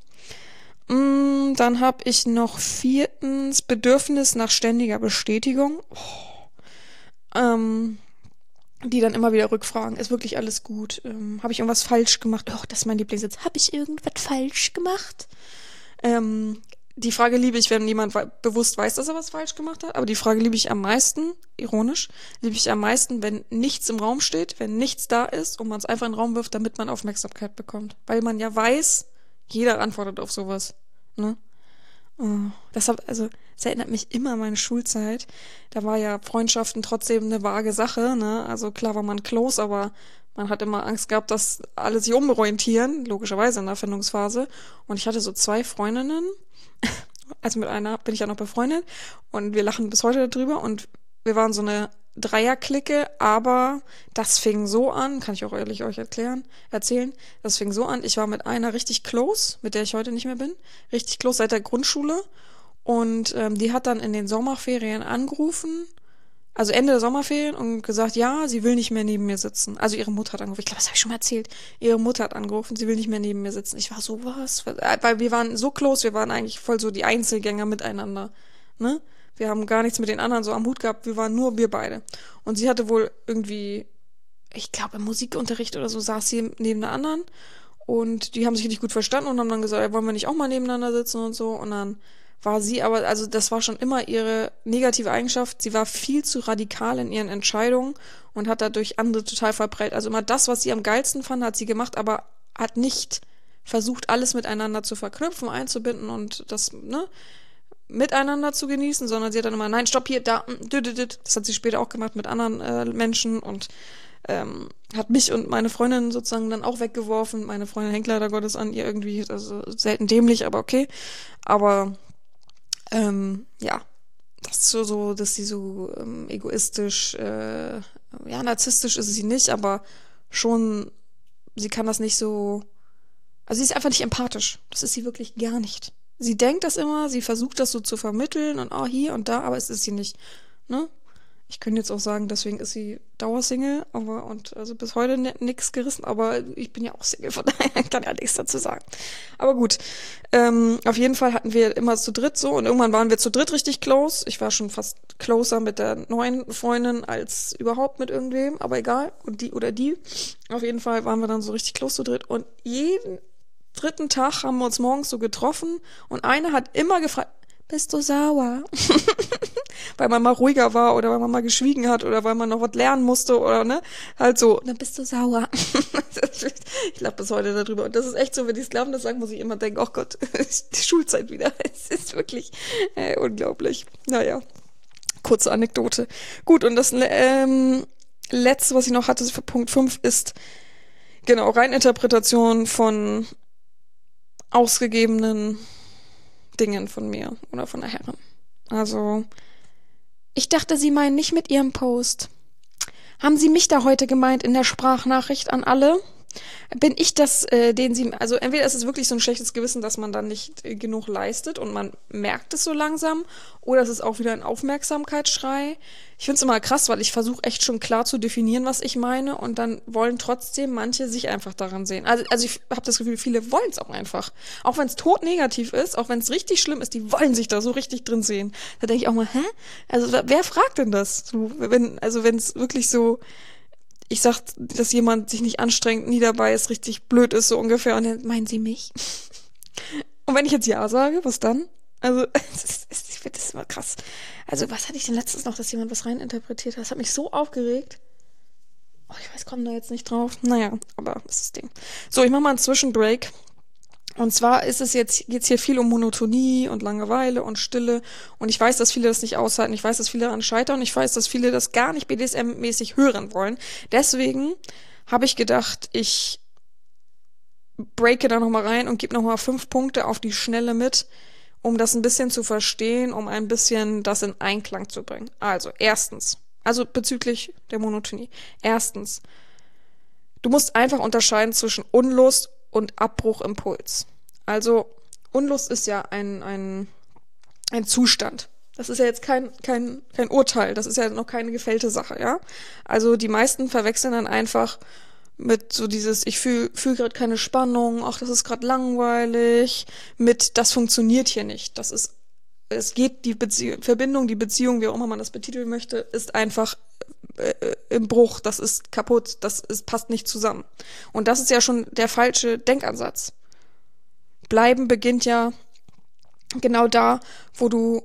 Speaker 1: Mm, dann habe ich noch viertens Bedürfnis nach ständiger Bestätigung. Oh. Ähm, die dann immer wieder rückfragen, ist wirklich alles gut? Ähm, habe ich irgendwas falsch gemacht? Oh, das ist mein Lieblingssatz. Habe ich irgendwas falsch gemacht? Ähm, die Frage liebe ich, wenn jemand we- bewusst weiß, dass er was falsch gemacht hat. Aber die Frage liebe ich am meisten, ironisch, liebe ich am meisten, wenn nichts im Raum steht, wenn nichts da ist und man es einfach in den Raum wirft, damit man Aufmerksamkeit bekommt. Weil man ja weiß, jeder antwortet auf sowas. Ne? Oh, das hat, also, es erinnert mich immer an meine Schulzeit. Da war ja Freundschaften trotzdem eine vage Sache, ne? Also klar war man close, aber Man hat immer Angst gehabt, dass alle sich umorientieren, logischerweise in der Findungsphase. Und ich hatte so zwei Freundinnen, also mit einer bin ich ja noch befreundet und wir lachen bis heute darüber und wir waren so eine Dreierklicke, aber das fing so an, kann ich auch ehrlich euch erklären, erzählen, das fing so an, ich war mit einer richtig close, mit der ich heute nicht mehr bin, richtig close seit der Grundschule und ähm, die hat dann in den Sommerferien angerufen, also Ende der Sommerferien und gesagt, ja, sie will nicht mehr neben mir sitzen. Also ihre Mutter hat angerufen. Ich glaube, das habe ich schon mal erzählt. Ihre Mutter hat angerufen, sie will nicht mehr neben mir sitzen. Ich war so, was? Weil wir waren so close, wir waren eigentlich voll so die Einzelgänger miteinander. Ne? Wir haben gar nichts mit den anderen so am Hut gehabt, wir waren nur wir beide. Und sie hatte wohl irgendwie, ich glaube im Musikunterricht oder so, saß sie neben der anderen. Und die haben sich richtig gut verstanden und haben dann gesagt, ja, wollen wir nicht auch mal nebeneinander sitzen und so. Und dann war sie aber, also das war schon immer ihre negative Eigenschaft, sie war viel zu radikal in ihren Entscheidungen und hat dadurch andere total verprellt. Also immer das, was sie am geilsten fand, hat sie gemacht, aber hat nicht versucht, alles miteinander zu verknüpfen, einzubinden und das, ne, miteinander zu genießen, sondern sie hat dann immer, nein, stopp hier, da, das hat sie später auch gemacht mit anderen äh, Menschen und ähm, hat mich und meine Freundin sozusagen dann auch weggeworfen. Meine Freundin hängt leider Gottes an ihr irgendwie, also selten dämlich, aber okay. Aber Ähm, ja, das ist so, so, dass sie so ähm, egoistisch, äh, ja, narzisstisch ist sie nicht, aber schon, sie kann das nicht so, also sie ist einfach nicht empathisch. Das ist sie wirklich gar nicht. Sie denkt das immer, sie versucht das so zu vermitteln und oh, hier und da, aber es ist sie nicht, ne? Ich könnte jetzt auch sagen, deswegen ist sie Dauersingle, aber und also bis heute nix gerissen, aber ich bin ja auch Single, von daher kann ja nichts dazu sagen. Aber gut, ähm, auf jeden Fall hatten wir immer zu dritt so und irgendwann waren wir zu dritt richtig close. Ich war schon fast closer mit der neuen Freundin als überhaupt mit irgendwem, aber egal, und die oder die. Auf jeden Fall waren wir dann so richtig close zu dritt und jeden dritten Tag haben wir uns morgens so getroffen und eine hat immer gefragt, bist du sauer? Weil man mal ruhiger war oder weil man mal geschwiegen hat oder weil man noch was lernen musste oder ne, halt so, dann bist du sauer. Ich lache bis heute darüber und das ist echt so, wenn die Sklaven das sagen, muss ich immer denken, oh Gott, die Schulzeit wieder. Es ist wirklich äh, unglaublich. Naja, kurze Anekdote. Gut, und das ähm, letzte, was ich noch hatte für Punkt fünf ist, genau, Reininterpretation von ausgegebenen Dingen von mir oder von der Herren. Also, ich dachte, Sie meinen nicht mit Ihrem Post. Haben Sie mich da heute gemeint in der Sprachnachricht an alle? Bin ich das, äh, den Sie, also entweder ist es wirklich so ein schlechtes Gewissen, dass man dann nicht äh, genug leistet und man merkt es so langsam, oder es ist auch wieder ein Aufmerksamkeitsschrei. Ich finde es immer krass, weil ich versuche echt schon klar zu definieren, was ich meine, und dann wollen trotzdem manche sich einfach daran sehen. Also, also ich habe das Gefühl, viele wollen es auch einfach. Auch wenn es todnegativ ist, auch wenn es richtig schlimm ist, die wollen sich da so richtig drin sehen. Da denke ich auch mal, hä? Also wer fragt denn das? So, wenn, also wenn es wirklich so, ich sag, dass jemand sich nicht anstrengt, nie dabei ist, richtig blöd ist, so ungefähr. Und dann meinen Sie mich? Und wenn ich jetzt Ja sage, was dann? Also, es ist, ich finde das immer krass. Also, was hatte ich denn letztens noch, dass jemand was reininterpretiert hat? Das hat mich so aufgeregt. Oh, ich weiß, komm da jetzt nicht drauf. Naja, aber das ist das Ding. So, ich mache mal einen Zwischenbreak. Und zwar ist es jetzt, geht's hier viel um Monotonie und Langeweile und Stille. Und ich weiß, dass viele das nicht aushalten. Ich weiß, dass viele daran scheitern. Und ich weiß, dass viele das gar nicht B D S M-mäßig hören wollen. Deswegen habe ich gedacht, ich breake da nochmal rein und gebe nochmal fünf Punkte auf die Schnelle mit, um das ein bisschen zu verstehen, um ein bisschen das in Einklang zu bringen. Also, erstens, also bezüglich der Monotonie. Erstens, du musst einfach unterscheiden zwischen Unlust und Abbruchimpuls. Also Unlust ist ja ein, ein, ein Zustand. Das ist ja jetzt kein, kein, kein Urteil, das ist ja noch keine gefällte Sache, ja. Also die meisten verwechseln dann einfach mit so dieses, ich fühle fühl gerade keine Spannung, ach, das ist gerade langweilig, mit, das funktioniert hier nicht. Das ist, es geht, die Bezie- Verbindung, die Beziehung, wie auch immer man das betiteln möchte, ist einfach äh, im Bruch, das ist kaputt, das ist, passt nicht zusammen. Und das ist ja schon der falsche Denkansatz. Bleiben beginnt ja genau da, wo du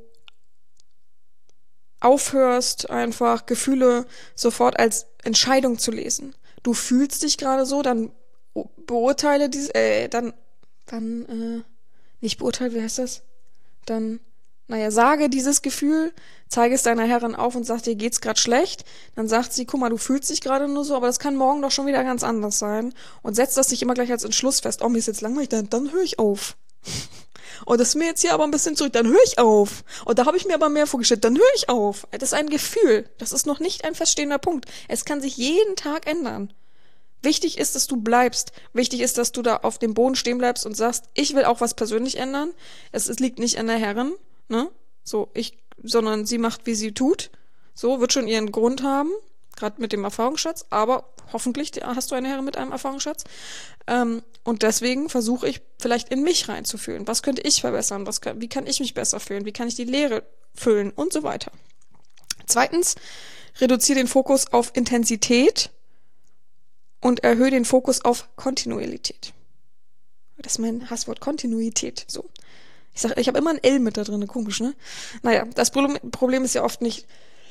Speaker 1: aufhörst, einfach Gefühle sofort als Entscheidung zu lesen. Du fühlst dich gerade so, dann beurteile dieses, äh, dann, dann, äh, nicht beurteile, wie heißt das? Dann Naja, sage dieses Gefühl, zeige es deiner Herrin auf und sag, dir geht's gerade schlecht. Dann sagt sie, guck mal, du fühlst dich gerade nur so, aber das kann morgen doch schon wieder ganz anders sein. Und setzt das nicht immer gleich als Entschluss fest. Oh, mir ist jetzt langweilig, dann, dann höre ich auf. Und das ist mir jetzt hier aber ein bisschen zurück, dann höre ich auf. Und da habe ich mir aber mehr vorgestellt, dann höre ich auf. Das ist ein Gefühl. Das ist noch nicht ein feststehender Punkt. Es kann sich jeden Tag ändern. Wichtig ist, dass du bleibst. Wichtig ist, dass du da auf dem Boden stehen bleibst und sagst, ich will auch was persönlich ändern. Es, es liegt nicht an der Herrin, ne? So, ich, sondern sie macht, wie sie tut. So, wird schon ihren Grund haben. Gerade mit dem Erfahrungsschatz. Aber hoffentlich hast du eine Herrin mit einem Erfahrungsschatz. Ähm, und deswegen versuche ich vielleicht in mich reinzufühlen. Was könnte ich verbessern? Was kann, wie kann ich mich besser fühlen? Wie kann ich die Leere füllen? Und so weiter. Zweitens, reduziere den Fokus auf Intensität und erhöhe den Fokus auf Kontinuität. Das ist mein Hasswort, Kontinuität. So. Ich sag, ich habe immer ein L mit da drin, komisch, ne? Naja, das Problem ist ja oft nicht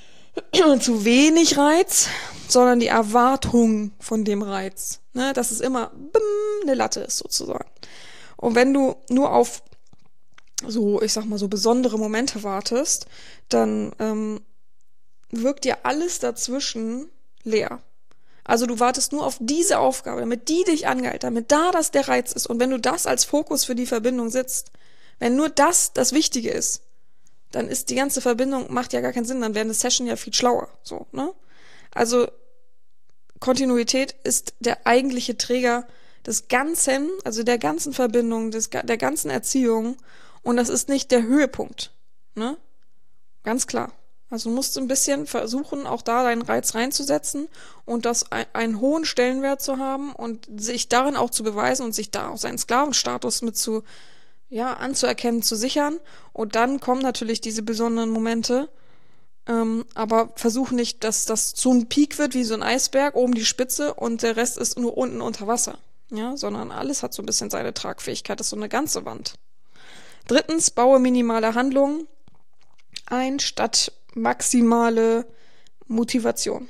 Speaker 1: zu wenig Reiz, sondern die Erwartung von dem Reiz. Ne? Dass es immer bim, eine Latte ist, sozusagen. Und wenn du nur auf so, ich sag mal, so besondere Momente wartest, dann ähm, wirkt dir alles dazwischen leer. Also du wartest nur auf diese Aufgabe, damit die dich angeilt, damit da das der Reiz ist. Und wenn du das als Fokus für die Verbindung setzt, wenn nur das das Wichtige ist, dann ist die ganze Verbindung, macht ja gar keinen Sinn, dann wäre eine Session ja viel schlauer. So, ne? Also Kontinuität ist der eigentliche Träger des Ganzen, also der ganzen Verbindung, des, der ganzen Erziehung. Und das ist nicht der Höhepunkt. Ne? Ganz klar. Also du musst ein bisschen versuchen, auch da deinen Reiz reinzusetzen und das ein, einen hohen Stellenwert zu haben und sich darin auch zu beweisen und sich da auch seinen Sklavenstatus mit zu, ja, anzuerkennen, zu sichern. Und dann kommen natürlich diese besonderen Momente, ähm, aber versuch nicht, dass das so ein Peak wird wie so ein Eisberg, oben die Spitze und der Rest ist nur unten unter Wasser. Ja, sondern alles hat so ein bisschen seine Tragfähigkeit, das ist so eine ganze Wand. Drittens, baue minimale Handlungen ein, statt maximale Motivation.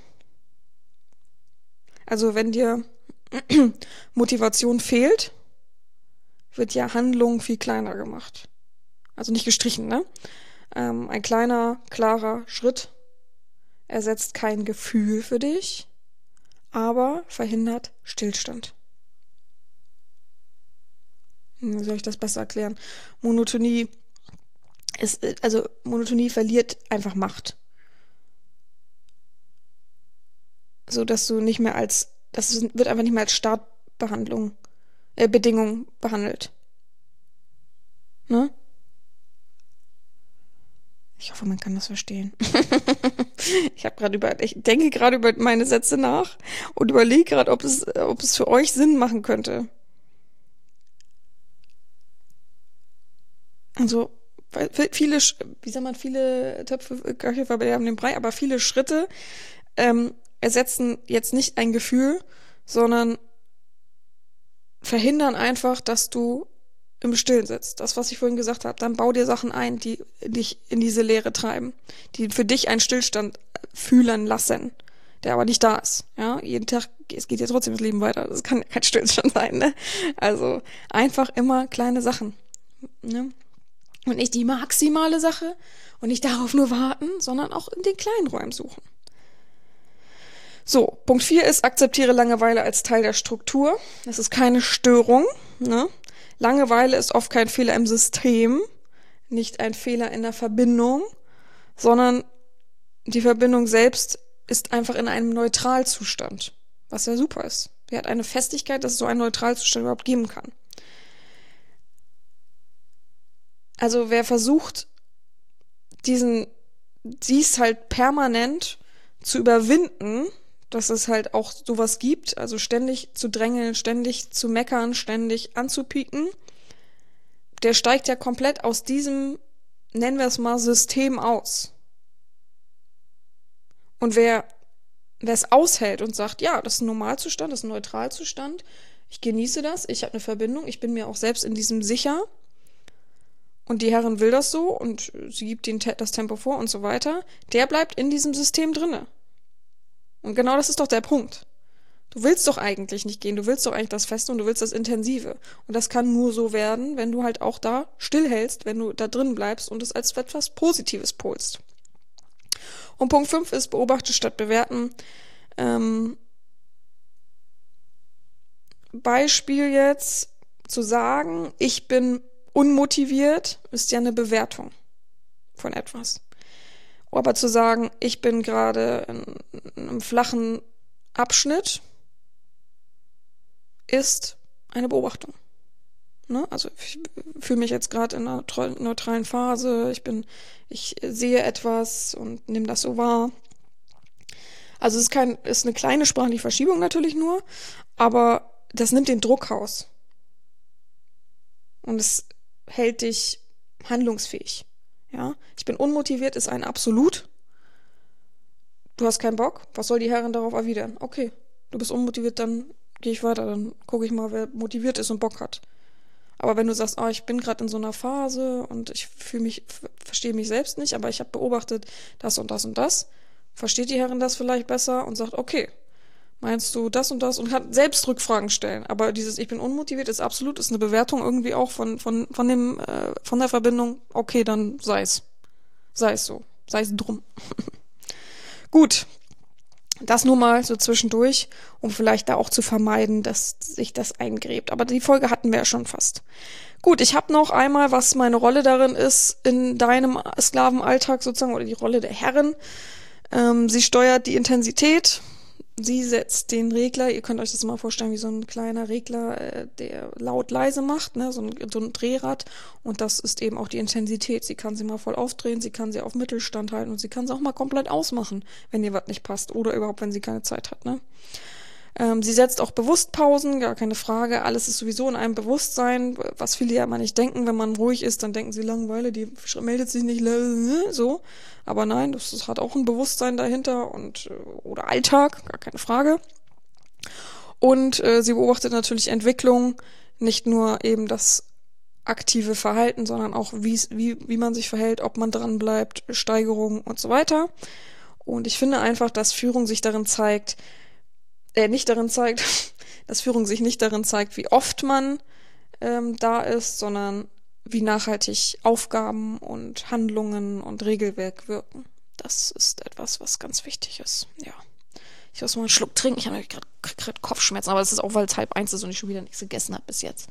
Speaker 1: Also wenn dir Motivation fehlt, wird ja Handlung viel kleiner gemacht. Also nicht gestrichen, ne? Ähm, ein kleiner, klarer Schritt ersetzt kein Gefühl für dich, aber verhindert Stillstand. Wie soll ich das besser erklären? Monotonie ist, also Monotonie verliert einfach Macht. So dass du nicht mehr als, das wird einfach nicht mehr als Startbehandlung, äh, Bedingung behandelt. Ne? Ich hoffe, man kann das verstehen. Ich habe gerade über, ich denke gerade über meine Sätze nach und überlege gerade, ob es, ob es für euch Sinn machen könnte. Also viele, wie sagt man, viele Töpfe, Köche verderben den Brei, aber viele Schritte ähm, ersetzen jetzt nicht ein Gefühl, sondern verhindern einfach, dass du im Stillen sitzt. Das, was ich vorhin gesagt habe, dann bau dir Sachen ein, die dich in diese Leere treiben, die für dich einen Stillstand fühlen lassen, der aber nicht da ist. Ja, jeden Tag, es geht ja trotzdem das Leben weiter, das kann ja kein Stillstand sein, ne? Also einfach immer kleine Sachen, ne? Und nicht die maximale Sache und nicht darauf nur warten, sondern auch in den kleinen Räumen suchen. So, Punkt vier ist, akzeptiere Langeweile als Teil der Struktur. Das ist keine Störung. Ne? Langeweile ist oft kein Fehler im System, nicht ein Fehler in der Verbindung, sondern die Verbindung selbst ist einfach in einem Neutralzustand, was ja super ist. Sie hat eine Festigkeit, dass es so einen Neutralzustand überhaupt geben kann. Also wer versucht, diesen, dies halt permanent zu überwinden, dass es halt auch sowas gibt, also ständig zu drängeln, ständig zu meckern, ständig anzupieken, der steigt ja komplett aus diesem, nennen wir es mal, System aus. Und wer, wer es aushält und sagt, ja, das ist ein Normalzustand, das ist ein Neutralzustand, ich genieße das, ich habe eine Verbindung, ich bin mir auch selbst in diesem sicher, und die Herrin will das so und sie gibt den, das Tempo vor und so weiter, der bleibt in diesem System drinne. Und genau das ist doch der Punkt. Du willst doch eigentlich nicht gehen, du willst doch eigentlich das Feste und du willst das Intensive. Und das kann nur so werden, wenn du halt auch da stillhältst, wenn du da drin bleibst und es als etwas Positives polst. Und Punkt fünf ist, beobachte statt bewerten. Ähm, Beispiel jetzt, zu sagen, ich bin unmotiviert, ist ja eine Bewertung von etwas. Aber zu sagen, ich bin gerade in einem flachen Abschnitt, ist eine Beobachtung. Ne? Also ich fühle mich jetzt gerade in einer neutralen Phase, ich bin, ich sehe etwas und nehme das so wahr. Also es ist kein, ist eine kleine sprachliche Verschiebung natürlich nur, aber das nimmt den Druck raus. Und es hält dich handlungsfähig. Ja? Ich bin unmotiviert, ist ein Absolut. Du hast keinen Bock, was soll die Herrin darauf erwidern? Okay, du bist unmotiviert, dann gehe ich weiter, dann gucke ich mal, wer motiviert ist und Bock hat. Aber wenn du sagst, oh, ich bin gerade in so einer Phase und ich fühle mich, verstehe mich selbst nicht, aber ich habe beobachtet das und das und das, versteht die Herrin das vielleicht besser und sagt, okay, meinst du das und das und kann selbst Rückfragen stellen. Aber dieses ich bin unmotiviert ist absolut, ist eine Bewertung irgendwie auch von von von dem äh, von der Verbindung. Okay, dann sei es. Sei es so. Sei es drum. Gut. Das nur mal so zwischendurch, um vielleicht da auch zu vermeiden, dass sich das eingräbt. Aber die Folge hatten wir ja schon fast. Gut, ich habe noch einmal, was meine Rolle darin ist, in deinem Sklavenalltag sozusagen, oder die Rolle der Herrin. Ähm, sie steuert die Intensität. Sie setzt den Regler, ihr könnt euch das mal vorstellen wie so ein kleiner Regler, äh, der laut leise macht, ne, so ein, so ein Drehrad, und das ist eben auch die Intensität. Sie kann sie mal voll aufdrehen, sie kann sie auf Mittelstand halten und sie kann sie auch mal komplett ausmachen, wenn ihr was nicht passt oder überhaupt, wenn sie keine Zeit hat, ne. Ähm, sie setzt auch bewusst Pausen, gar keine Frage. Alles ist sowieso in einem Bewusstsein, was viele ja immer nicht denken. Wenn man ruhig ist, dann denken sie Langeweile, die meldet sich nicht so. Aber nein, das, das hat auch ein Bewusstsein dahinter und oder Alltag, gar keine Frage. Und äh, sie beobachtet natürlich Entwicklung, nicht nur eben das aktive Verhalten, sondern auch wie, wie, wie man sich verhält, ob man dran bleibt, Steigerung und so weiter. Und ich finde einfach, dass Führung sich darin zeigt, äh, nicht darin zeigt, dass Führung sich nicht darin zeigt, wie oft man ähm, da ist, sondern wie nachhaltig Aufgaben und Handlungen und Regelwerk wirken. Das ist etwas, was ganz wichtig ist. Ja. Ich muss mal einen Schluck trinken. Ich habe gerade Kopfschmerzen, aber das ist auch, weil es halb eins ist und ich schon wieder nichts gegessen habe bis jetzt.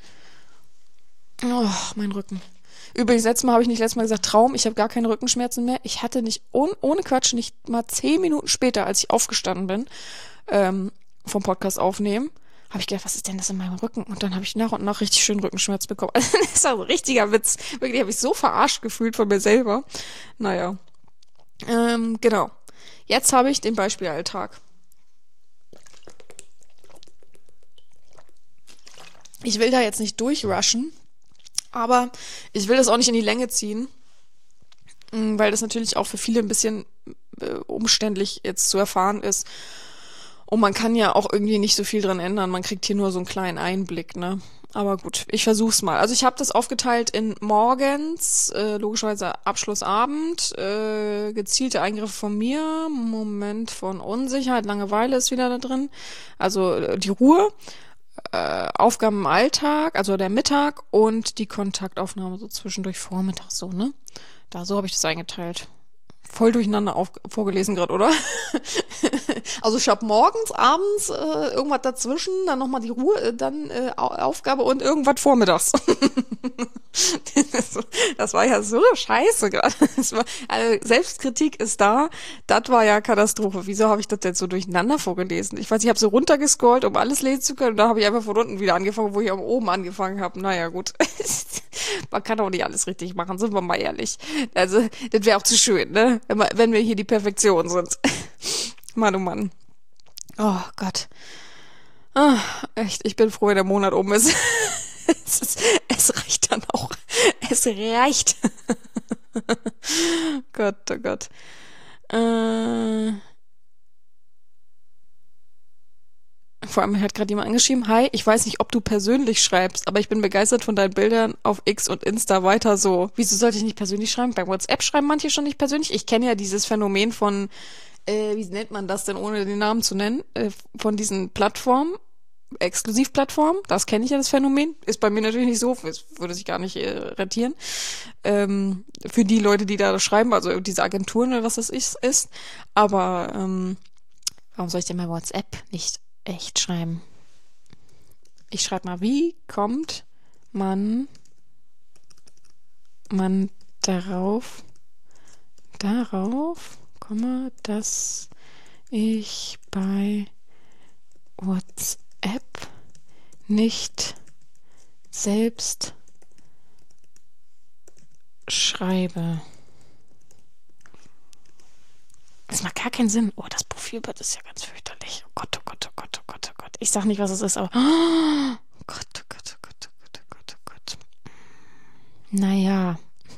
Speaker 1: Oh, mein Rücken. Übrigens, letztes Mal habe ich nicht letztes Mal gesagt, Traum, ich habe gar keine Rückenschmerzen mehr. Ich hatte nicht, ohne, ohne Quatsch, nicht mal zehn Minuten später, als ich aufgestanden bin, ähm, vom Podcast aufnehmen, habe ich gedacht, was ist denn das in meinem Rücken? Und dann habe ich nach und nach richtig schön Rückenschmerz bekommen. Also, das ist ein richtiger Witz. Wirklich, habe ich so verarscht gefühlt von mir selber. Naja. Ähm, genau. Jetzt habe ich den Beispielalltag. Ich will da jetzt nicht durchrushen, aber ich will das auch nicht in die Länge ziehen, weil das natürlich auch für viele ein bisschen äh, umständlich jetzt zu erfahren ist. Und man kann ja auch irgendwie nicht so viel dran ändern. Man kriegt hier nur so einen kleinen Einblick, ne? Aber gut, ich versuch's mal. Also ich habe das aufgeteilt in morgens, äh, logischerweise Abschlussabend, äh, gezielte Eingriffe von mir, Moment von Unsicherheit, Langeweile ist wieder da drin. Also äh, die Ruhe, äh, Aufgaben im Alltag, also der Mittag und die Kontaktaufnahme so zwischendurch Vormittag so, ne? Da, so habe ich das eingeteilt. Voll durcheinander auf, vorgelesen gerade, oder? Also ich habe morgens, abends äh, irgendwas dazwischen, dann nochmal die Ruhe, äh, dann äh, Aufgabe und irgendwas vormittags. Das war ja so scheiße gerade. Also Selbstkritik ist da. Das war ja Katastrophe. Wieso habe ich das denn so durcheinander vorgelesen? Ich weiß, ich habe so runtergescrollt, um alles lesen zu können. Und da habe ich einfach von unten wieder angefangen, wo ich am oben angefangen habe. Naja, gut. Man kann auch nicht alles richtig machen, sind wir mal ehrlich. Also, das wäre auch zu schön, ne? Wenn wir, wenn wir hier die Perfektion sind. Mann, oh Mann. Oh Gott. Ah, echt, ich bin froh, wenn der Monat um ist. Es, ist, es reicht dann auch. Es reicht. Gott, oh Gott. Äh, vor allem hat gerade jemand angeschrieben, hi, ich weiß nicht, ob du persönlich schreibst, aber ich bin begeistert von deinen Bildern auf X und Insta weiter so. Wieso sollte ich nicht persönlich schreiben? Bei WhatsApp schreiben manche schon nicht persönlich. Ich kenne ja dieses Phänomen von äh, wie nennt man das denn, ohne den Namen zu nennen, äh, von diesen Plattformen, Exklusivplattformen, das kenne ich ja, das Phänomen, ist bei mir natürlich nicht so, es würde sich gar nicht äh, rentieren, ähm, für die Leute, die da schreiben, also diese Agenturen oder was das ist, ist. Aber ähm, warum soll ich denn bei WhatsApp nicht echt schreiben? Ich schreibe mal, wie kommt man man darauf, darauf, komme, dass ich bei WhatsApp nicht selbst schreibe. Das macht gar keinen Sinn. Oh, das Profilbild ist ja ganz fürchterlich. Oh Gott, oh Gott, oh Gott, oh Gott, oh Gott. Ich sag nicht, was es ist, aber oh Gott, oh Gott, oh Gott, oh Gott, oh Gott, oh Gott. Naja.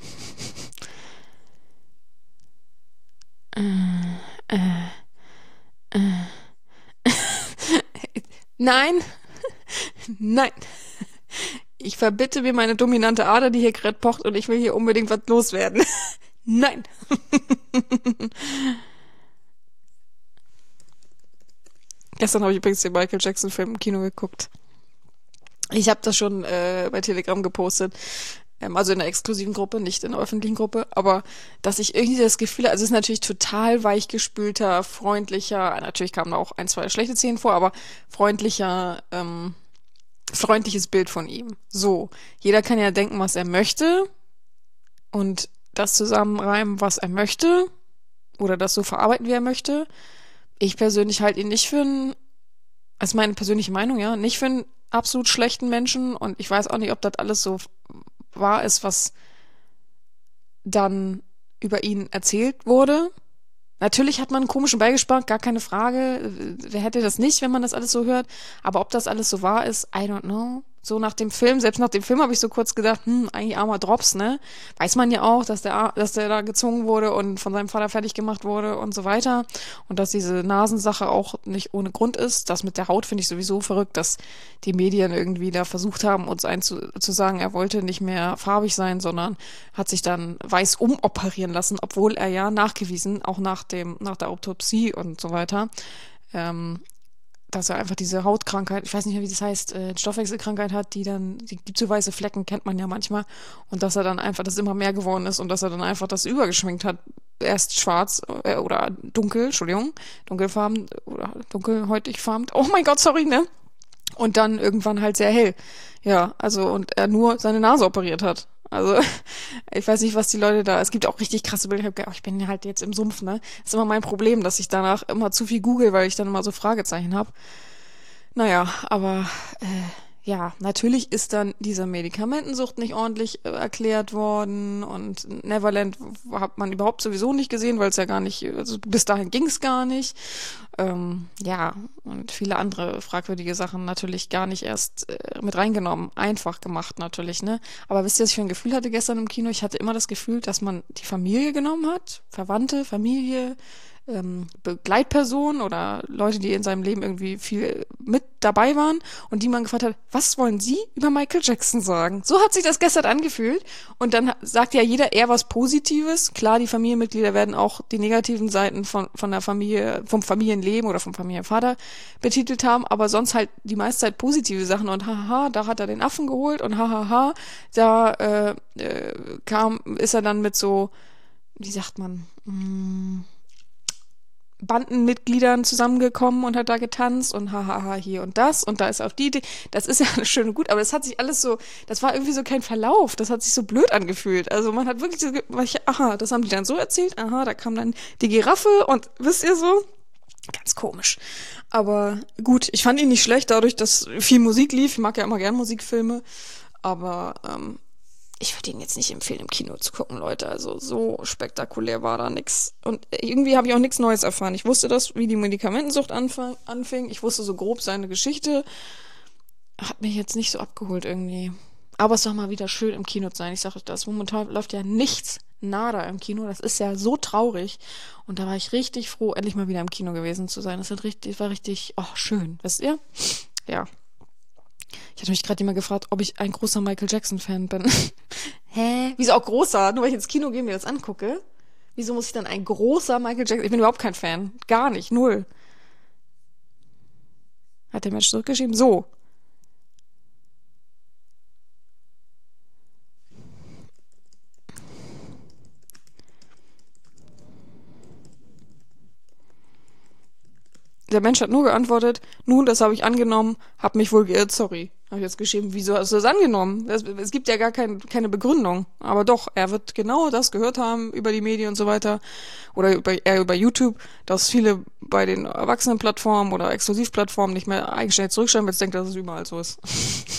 Speaker 1: äh, äh, äh. Nein. Nein. Ich verbitte mir meine dominante Ader, die hier gerade pocht, und ich will hier unbedingt was loswerden. Nein. Gestern habe ich übrigens den Michael Jackson-Film im Kino geguckt. Ich habe das schon äh, bei Telegram gepostet. Ähm, also in der exklusiven Gruppe, nicht in der öffentlichen Gruppe. Aber dass ich irgendwie das Gefühl habe, also es ist natürlich total weichgespülter, freundlicher, natürlich kamen da auch ein, zwei schlechte Szenen vor, aber freundlicher, ähm, freundliches Bild von ihm. So, jeder kann ja denken, was er möchte und das zusammenreimen, was er möchte oder das so verarbeiten, wie er möchte. Ich persönlich halte ihn nicht für einen, das ist meine persönliche Meinung, ja, nicht für einen absolut schlechten Menschen, und ich weiß auch nicht, ob das alles so wahr ist, was dann über ihn erzählt wurde. Natürlich hat man einen komischen Beigeschmack, gar keine Frage. Wer hätte das nicht, wenn man das alles so hört? Aber ob das alles so wahr ist, I don't know. So nach dem Film, selbst nach dem Film habe ich so kurz gedacht, hm, eigentlich armer Drops, ne? Weiß man ja auch, dass der, dass der da gezwungen wurde und von seinem Vater fertig gemacht wurde und so weiter. Und dass diese Nasensache auch nicht ohne Grund ist. Das mit der Haut finde ich sowieso verrückt, dass die Medien irgendwie da versucht haben, uns einzu, zu sagen, er wollte nicht mehr farbig sein, sondern hat sich dann weiß umoperieren lassen, obwohl er ja nachgewiesen, auch nach dem, nach der Autopsie und so weiter, ähm, dass er einfach diese Hautkrankheit, ich weiß nicht mehr, wie das heißt, äh, Stoffwechselkrankheit hat, die dann, die gibt so weiße Flecken, kennt man ja manchmal, und dass er dann einfach, dass es immer mehr geworden ist und dass er dann einfach das übergeschminkt hat, erst schwarz äh, oder dunkel, Entschuldigung, dunkelfarben oder dunkelhäutig farben, oh mein Gott, sorry, ne? Und dann irgendwann halt sehr hell. Ja, also, und er nur seine Nase operiert hat. Also, ich weiß nicht, was die Leute da, es gibt auch richtig krasse Bilder, ich, hab, gedacht, oh, ich bin halt jetzt im Sumpf, ne? Das ist immer mein Problem, dass ich danach immer zu viel google, weil ich dann immer so Fragezeichen habe. Naja, aber äh, ja, natürlich ist dann diese Medikamentensucht nicht ordentlich äh, erklärt worden, und Neverland hat man überhaupt sowieso nicht gesehen, weil es ja gar nicht, also bis dahin ging es gar nicht. Ähm, ja, und viele andere fragwürdige Sachen natürlich gar nicht erst äh, mit reingenommen. Einfach gemacht natürlich, ne? Aber wisst ihr, was ich für ein Gefühl hatte gestern im Kino? Ich hatte immer das Gefühl, dass man die Familie genommen hat, Verwandte, Familie, ähm, Begleitpersonen oder Leute, die in seinem Leben irgendwie viel mit dabei waren und die man gefragt hat, was wollen Sie über Michael Jackson sagen? So hat sich das gestern angefühlt, und dann sagt ja jeder eher was Positives. Klar, die Familienmitglieder werden auch die negativen Seiten von von der Familie, vom Familienleben oder vom Familienvater betitelt haben, aber sonst halt die meiste Zeit positive Sachen, und haha, da hat er den Affen geholt und hahaha, da äh, äh, kam, ist er dann mit so, wie sagt man, mh, Bandenmitgliedern zusammengekommen und hat da getanzt und hahaha hier und das und da ist auf die Idee, das ist ja alles schön und gut, aber das hat sich alles so, das war irgendwie so kein Verlauf, das hat sich so blöd angefühlt, also man hat wirklich so, aha, das haben die dann so erzählt, aha, da kam dann die Giraffe und wisst ihr so, ganz komisch, aber gut, ich fand ihn nicht schlecht, dadurch, dass viel Musik lief, ich mag ja immer gern Musikfilme, aber ähm, ich würde ihn jetzt nicht empfehlen, im Kino zu gucken, Leute. Also so spektakulär war da nix. Und irgendwie habe ich auch nichts Neues erfahren. Ich wusste das, wie die Medikamentensucht anfang, anfing. Ich wusste so grob seine Geschichte. Hat mich jetzt nicht so abgeholt irgendwie. Aber es soll mal wieder schön im Kino sein. Ich sage euch das. Momentan läuft ja nichts, nada im Kino. Das ist ja so traurig. Und da war ich richtig froh, endlich mal wieder im Kino gewesen zu sein. Das hat richtig, war richtig, oh, schön. Wisst ihr? Ja. Ich hatte mich gerade immer gefragt, ob ich ein großer Michael Jackson-Fan bin. Hä? Wieso auch großer? Nur weil ich ins Kino gehe und mir das angucke? Wieso muss ich dann ein großer Michael Jackson? Ich bin überhaupt kein Fan. Gar nicht. Null. Hat der Mensch zurückgeschrieben? So. Der Mensch hat nur geantwortet, nun, das habe ich angenommen, hab mich wohl geirrt, sorry. Habe ich jetzt geschrieben, wieso hast du das angenommen? Das, es gibt ja gar kein, keine Begründung. Aber doch, er wird genau das gehört haben über die Medien und so weiter. Oder über, eher über YouTube, dass viele bei den Erwachsenenplattformen oder Exklusivplattformen nicht mehr eigenständig zurückschreiben, weil sie denken, dass es überall so ist.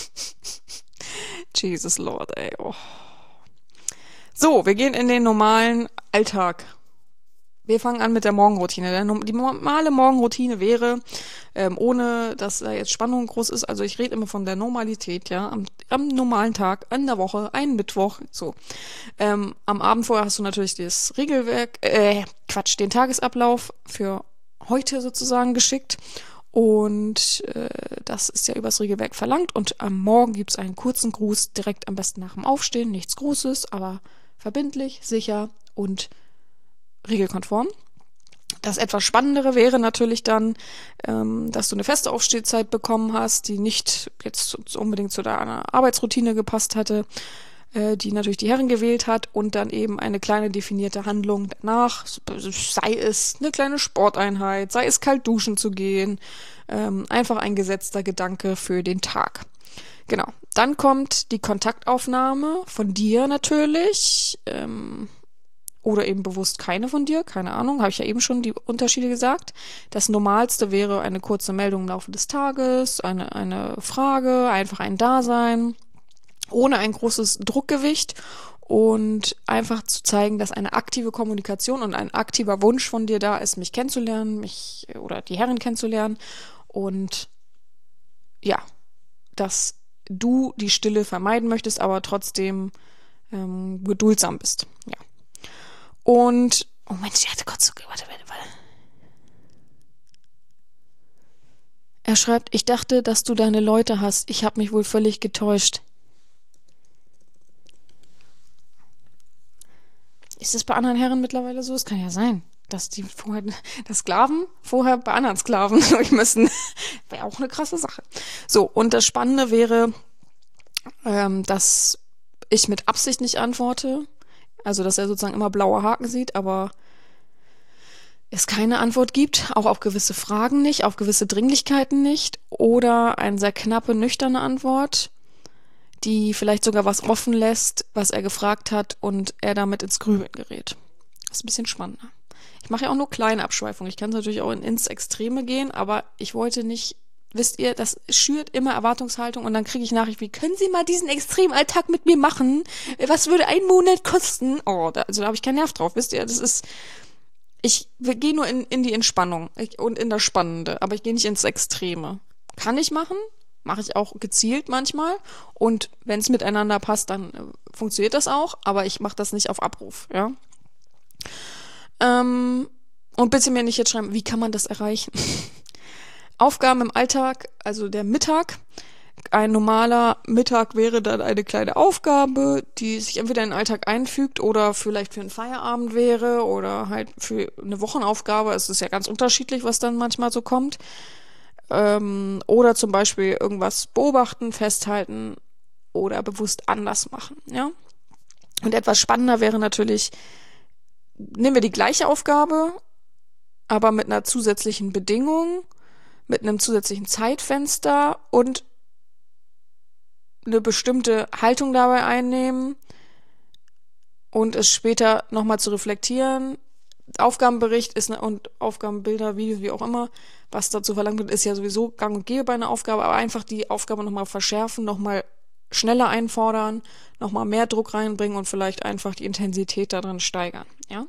Speaker 1: Jesus Lord, ey. Oh. So, wir gehen in den normalen Alltag. Wir fangen an mit der Morgenroutine. Die normale Morgenroutine wäre, ähm, ohne dass da jetzt Spannung groß ist, also ich rede immer von der Normalität, ja, am, am normalen Tag, an der Woche, einen Mittwoch, so. Ähm, am Abend vorher hast du natürlich das Regelwerk, äh, Quatsch, den Tagesablauf für heute sozusagen geschickt. Und äh, das ist ja übers Regelwerk verlangt. Und am Morgen gibt's einen kurzen Gruß, direkt am besten nach dem Aufstehen. Nichts Großes, aber verbindlich, sicher und regelkonform. Das etwas Spannendere wäre natürlich dann, ähm, dass du eine feste Aufstehzeit bekommen hast, die nicht jetzt unbedingt zu deiner Arbeitsroutine gepasst hatte, äh, die natürlich die Herren gewählt hat und dann eben eine kleine definierte Handlung danach, sei es eine kleine Sporteinheit, sei es kalt duschen zu gehen, ähm, einfach ein gesetzter Gedanke für den Tag. Genau. Dann kommt die Kontaktaufnahme von dir natürlich, ähm, oder eben bewusst keine von dir, keine Ahnung, habe ich ja eben schon die Unterschiede gesagt. Das Normalste wäre eine kurze Meldung im Laufe des Tages, eine, eine Frage, einfach ein Dasein, ohne ein großes Druckgewicht und einfach zu zeigen, dass eine aktive Kommunikation und ein aktiver Wunsch von dir da ist, mich kennenzulernen, mich oder die Herren kennenzulernen und ja, dass du die Stille vermeiden möchtest, aber trotzdem ähm, geduldsam bist, ja. Und, oh Mensch, ich hatte kurz, warte, warte, warte. Er schreibt, ich dachte, dass du deine Leute hast. Ich habe mich wohl völlig getäuscht. Ist das bei anderen Herren mittlerweile so? Es kann ja sein, dass die vorher, dass Sklaven vorher bei anderen Sklaven durch müssen. Wäre auch eine krasse Sache. So, und das Spannende wäre, ähm, dass ich mit Absicht nicht antworte. Also, dass er sozusagen immer blaue Haken sieht, aber es keine Antwort gibt, auch auf gewisse Fragen nicht, auf gewisse Dringlichkeiten nicht oder eine sehr knappe, nüchterne Antwort, die vielleicht sogar was offen lässt, was er gefragt hat und er damit ins Grübeln gerät. Das ist ein bisschen spannender. Ich mache ja auch nur kleine Abschweifungen. Ich kann natürlich auch in, ins Extreme gehen, aber ich wollte nicht, wisst ihr, das schürt immer Erwartungshaltung und dann kriege ich Nachricht wie, können Sie mal diesen Extremalltag mit mir machen? Was würde ein Monat kosten? Oh, da, also da habe ich keinen Nerv drauf, wisst ihr, das ist, ich gehe nur in, in die Entspannung ich, und in das Spannende, aber ich gehe nicht ins Extreme. Kann ich machen, mache ich auch gezielt manchmal und wenn es miteinander passt, dann äh, funktioniert das auch, aber ich mache das nicht auf Abruf, ja. Ähm, und bitte mir nicht jetzt schreiben, wie kann man das erreichen? Aufgaben im Alltag, also der Mittag. Ein normaler Mittag wäre dann eine kleine Aufgabe, die sich entweder in den Alltag einfügt oder vielleicht für einen Feierabend wäre oder halt für eine Wochenaufgabe. Es ist ja ganz unterschiedlich, was dann manchmal so kommt. Ähm, oder zum Beispiel irgendwas beobachten, festhalten oder bewusst anders machen, ja. Und etwas spannender wäre natürlich, nehmen wir die gleiche Aufgabe, aber mit einer zusätzlichen Bedingung, mit einem zusätzlichen Zeitfenster und eine bestimmte Haltung dabei einnehmen und es später nochmal zu reflektieren. Aufgabenbericht ist eine, und Aufgabenbilder, Videos, wie auch immer, was dazu verlangt wird, ist ja sowieso gang und gäbe bei einer Aufgabe, aber einfach die Aufgabe nochmal verschärfen, nochmal schneller einfordern, nochmal mehr Druck reinbringen und vielleicht einfach die Intensität darin steigern, ja.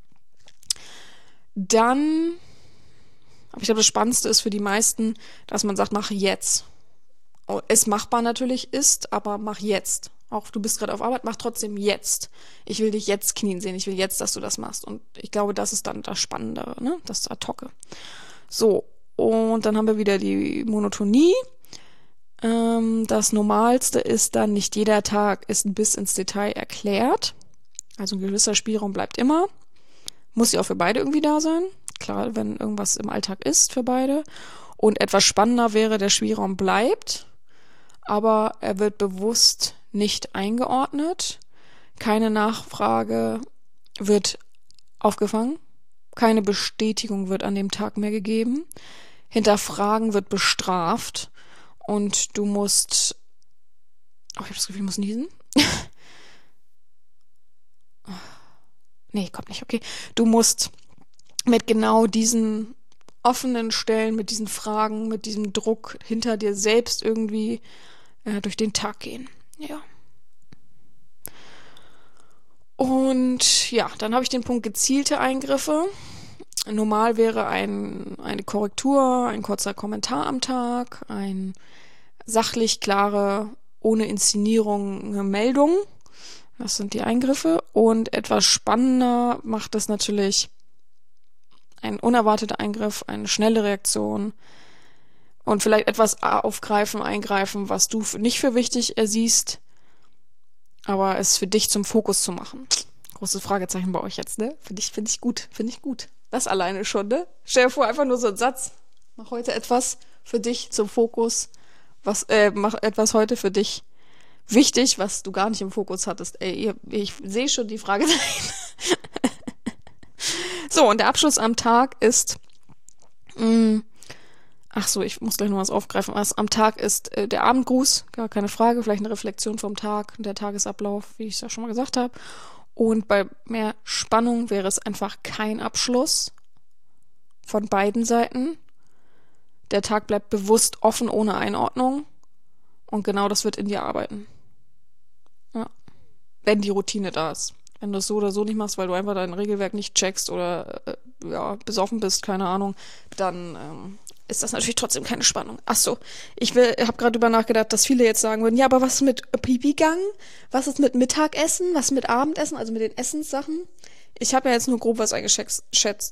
Speaker 1: Dann, aber ich glaube, das Spannendste ist für die meisten, dass man sagt, mach jetzt. Es machbar natürlich ist, aber mach jetzt. Auch du bist gerade auf Arbeit, mach trotzdem jetzt. Ich will dich jetzt knien sehen, ich will jetzt, dass du das machst. Und ich glaube, das ist dann das Spannendere, ne? Das Ad-Hocke. So, und dann haben wir wieder die Monotonie. Ähm, das Normalste ist dann, nicht jeder Tag ist bis ins Detail erklärt. Also ein gewisser Spielraum bleibt immer. muss ja auch für beide irgendwie da sein. Klar, wenn irgendwas im Alltag ist für beide. Und etwas spannender wäre, der Spielraum bleibt, aber er wird bewusst nicht eingeordnet. Keine Nachfrage wird aufgefangen. Keine Bestätigung wird an dem Tag mehr gegeben. Hinterfragen wird bestraft. Und du musst... Oh, ich habe das Gefühl, ich muss niesen. Nee, kommt nicht, okay. Du musst mit genau diesen offenen Stellen, mit diesen Fragen, mit diesem Druck hinter dir selbst irgendwie äh, durch den Tag gehen. Ja. Und ja, dann habe ich den Punkt gezielte Eingriffe. Normal wäre ein, eine Korrektur, ein kurzer Kommentar am Tag, ein sachlich klare, ohne Inszenierung eine Meldung. Das sind die Eingriffe. Und etwas spannender macht es natürlich ein unerwarteter Eingriff, eine schnelle Reaktion und vielleicht etwas aufgreifen, eingreifen, was du nicht für wichtig ersiehst, aber es für dich zum Fokus zu machen. Großes Fragezeichen bei euch jetzt, ne? Finde ich, finde ich gut, finde ich gut. Das alleine schon, ne? Stell dir vor, einfach nur so ein Satz. Mach heute etwas für dich zum Fokus. Was, äh, mach etwas heute für dich wichtig, was du gar nicht im Fokus hattest. Ey, ihr, ich sehe schon die Fragezeichen. So, und der Abschluss am Tag ist, mh, ach so, ich muss gleich noch was aufgreifen. Was am Tag ist äh, der Abendgruß, gar keine Frage, vielleicht eine Reflexion vom Tag, der Tagesablauf, wie ich es ja schon mal gesagt habe. Und bei mehr Spannung wäre es einfach kein Abschluss von beiden Seiten. Der Tag bleibt bewusst offen, ohne Einordnung. Und genau das wird in dir arbeiten. Ja. Wenn die Routine da ist. Wenn du es so oder so nicht machst, weil du einfach dein Regelwerk nicht checkst oder äh, ja, besoffen bist, keine Ahnung, dann ähm, ist das natürlich trotzdem keine Spannung. Ach so, ich will, habe gerade drüber nachgedacht, dass viele jetzt sagen würden, ja, aber was ist mit Pipi-Gang? Was ist mit Mittagessen? Was ist mit Abendessen? Also mit den Essenssachen? Ich habe ja jetzt nur grob was eingeschätzt, schätzt,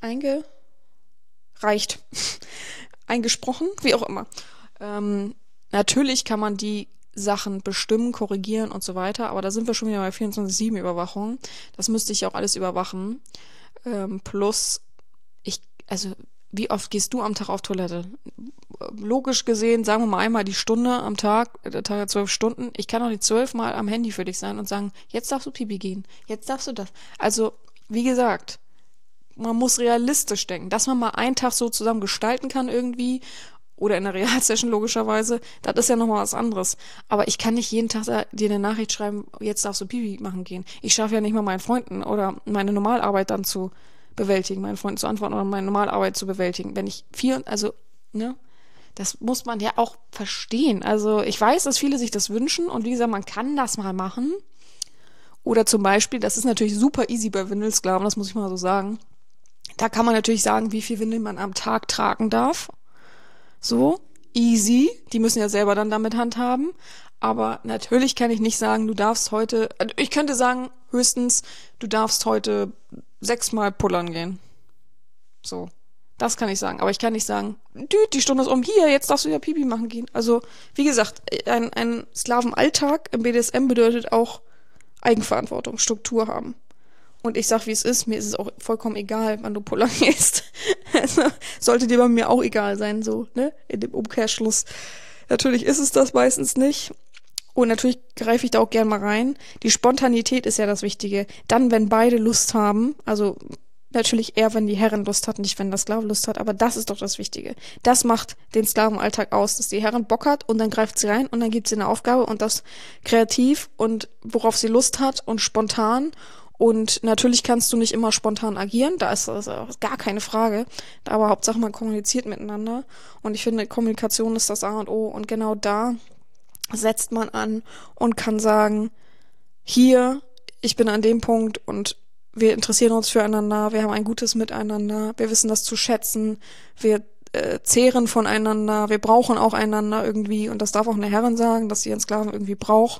Speaker 1: eingereicht, eingesprochen, wie auch immer. Ähm, natürlich kann man die Sachen bestimmen, korrigieren und so weiter, aber da sind wir schon wieder bei vierundzwanzig sieben Überwachung. Das müsste ich auch alles überwachen. Ähm, plus, ich, also, wie oft gehst du am Tag auf Toilette? Logisch gesehen, sagen wir mal einmal die Stunde am Tag, der Tag hat zwölf Stunden. Ich kann doch nicht zwölfmal am Handy für dich sein und sagen, jetzt darfst du Pipi gehen, jetzt darfst du das. Also, wie gesagt, man muss realistisch denken, dass man mal einen Tag so zusammen gestalten kann irgendwie, oder in der Realsession logischerweise, das ist ja nochmal was anderes. Aber ich kann nicht jeden Tag dir eine Nachricht schreiben, jetzt darfst du Pipi machen gehen. Ich schaffe ja nicht mal meinen Freunden oder meine Normalarbeit dann zu bewältigen, meinen Freunden zu antworten oder meine Normalarbeit zu bewältigen. Wenn ich vier, also, ne, das muss man ja auch verstehen. Also ich weiß, dass viele sich das wünschen und wie gesagt, man kann das mal machen. Oder zum Beispiel, das ist natürlich super easy bei Windelsklaven, das muss ich mal so sagen. Da kann man natürlich sagen, wie viel Windeln man am Tag tragen darf. So, easy. Die müssen ja selber dann damit handhaben. Aber natürlich kann ich nicht sagen, du darfst heute, ich könnte sagen, höchstens, du darfst heute sechsmal pullern gehen. So, das kann ich sagen. Aber ich kann nicht sagen, düt, die Stunde ist um, hier, jetzt darfst du ja Pipi machen gehen. Also, wie gesagt, ein, ein Sklavenalltag im B D S M bedeutet auch Eigenverantwortung, Struktur haben. Und ich sag, wie es ist, mir ist es auch vollkommen egal, wann du pullern gehst. Also, sollte dir bei mir auch egal sein, so, ne, in dem Umkehrschluss. Natürlich ist es das meistens nicht. Und natürlich greife ich da auch gern mal rein. Die Spontanität ist ja das Wichtige. Dann, wenn beide Lust haben, also natürlich eher, wenn die Herrin Lust hat, nicht wenn der Sklave Lust hat, aber das ist doch das Wichtige. Das macht den Sklavenalltag aus, dass die Herrin Bock hat und dann greift sie rein und dann gibt sie eine Aufgabe und das kreativ und worauf sie Lust hat und spontan. Und natürlich kannst du nicht immer spontan agieren, da ist das gar keine Frage. Aber Hauptsache man kommuniziert miteinander. Und ich finde, Kommunikation ist das A und O. Und genau da setzt man an und kann sagen, hier, ich bin an dem Punkt und wir interessieren uns füreinander, wir haben ein gutes Miteinander, wir wissen das zu schätzen, wir äh, zehren voneinander, wir brauchen auch einander irgendwie. Und das darf auch eine Herrin sagen, dass sie ihren Sklaven irgendwie braucht.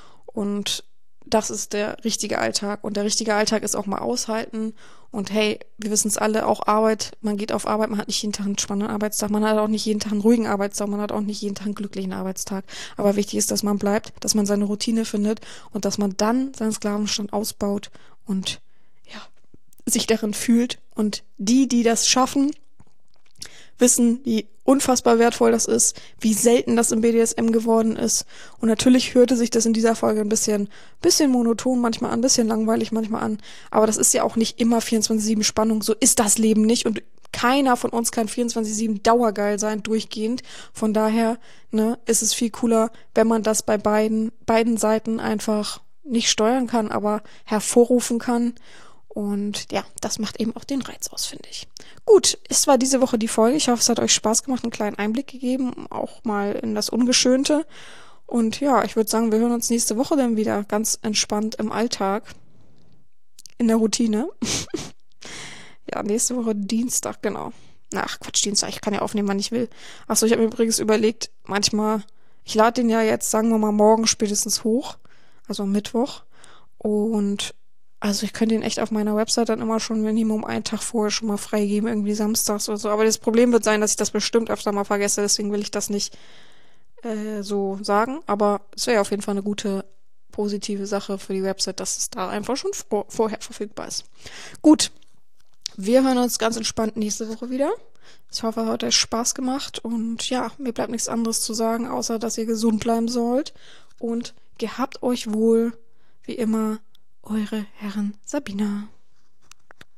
Speaker 1: Und das ist der richtige Alltag. Und der richtige Alltag ist auch mal aushalten. Und hey, wir wissen es alle, auch Arbeit, man geht auf Arbeit, man hat nicht jeden Tag einen spannenden Arbeitstag, man hat auch nicht jeden Tag einen ruhigen Arbeitstag, man hat auch nicht jeden Tag einen glücklichen Arbeitstag. Aber wichtig ist, dass man bleibt, dass man seine Routine findet und dass man dann seinen Sklavenstand ausbaut und ja, sich darin fühlt. Und die, die das schaffen, wissen, wie unfassbar wertvoll das ist, wie selten das im B D S M geworden ist. Und natürlich hörte sich das in dieser Folge ein bisschen, bisschen monoton manchmal an, ein bisschen langweilig manchmal an. Aber das ist ja auch nicht immer vierundzwanzig sieben Spannung. So ist das Leben nicht. Und keiner von uns kann vierundzwanzig sieben dauergeil sein, durchgehend. Von daher, ne, ist es viel cooler, wenn man das bei beiden, beiden Seiten einfach nicht steuern kann, aber hervorrufen kann. Und ja, das macht eben auch den Reiz aus, finde ich. Gut, es war diese Woche die Folge. Ich hoffe, es hat euch Spaß gemacht, einen kleinen Einblick gegeben, auch mal in das Ungeschönte. Und ja, ich würde sagen, wir hören uns nächste Woche dann wieder ganz entspannt im Alltag, in der Routine. Ja, nächste Woche Dienstag, genau. Ach, Quatsch, Dienstag, ich kann ja aufnehmen, wann ich will. Achso, ich habe mir übrigens überlegt, manchmal, ich lade den ja jetzt, sagen wir mal, morgen spätestens hoch, also am Mittwoch. Und also ich könnte ihn echt auf meiner Website dann immer schon Minimum einen Tag vorher schon mal freigeben, irgendwie samstags oder so. Aber das Problem wird sein, dass ich das bestimmt öfter mal vergesse, deswegen will ich das nicht äh, so sagen. Aber es wäre ja auf jeden Fall eine gute, positive Sache für die Website, dass es da einfach schon vor- vorher verfügbar ist. Gut, wir hören uns ganz entspannt nächste Woche wieder. Ich hoffe, heute hat euch Spaß gemacht und ja, mir bleibt nichts anderes zu sagen, außer dass ihr gesund bleiben sollt und gehabt euch wohl, wie immer, eure Herren Sabina.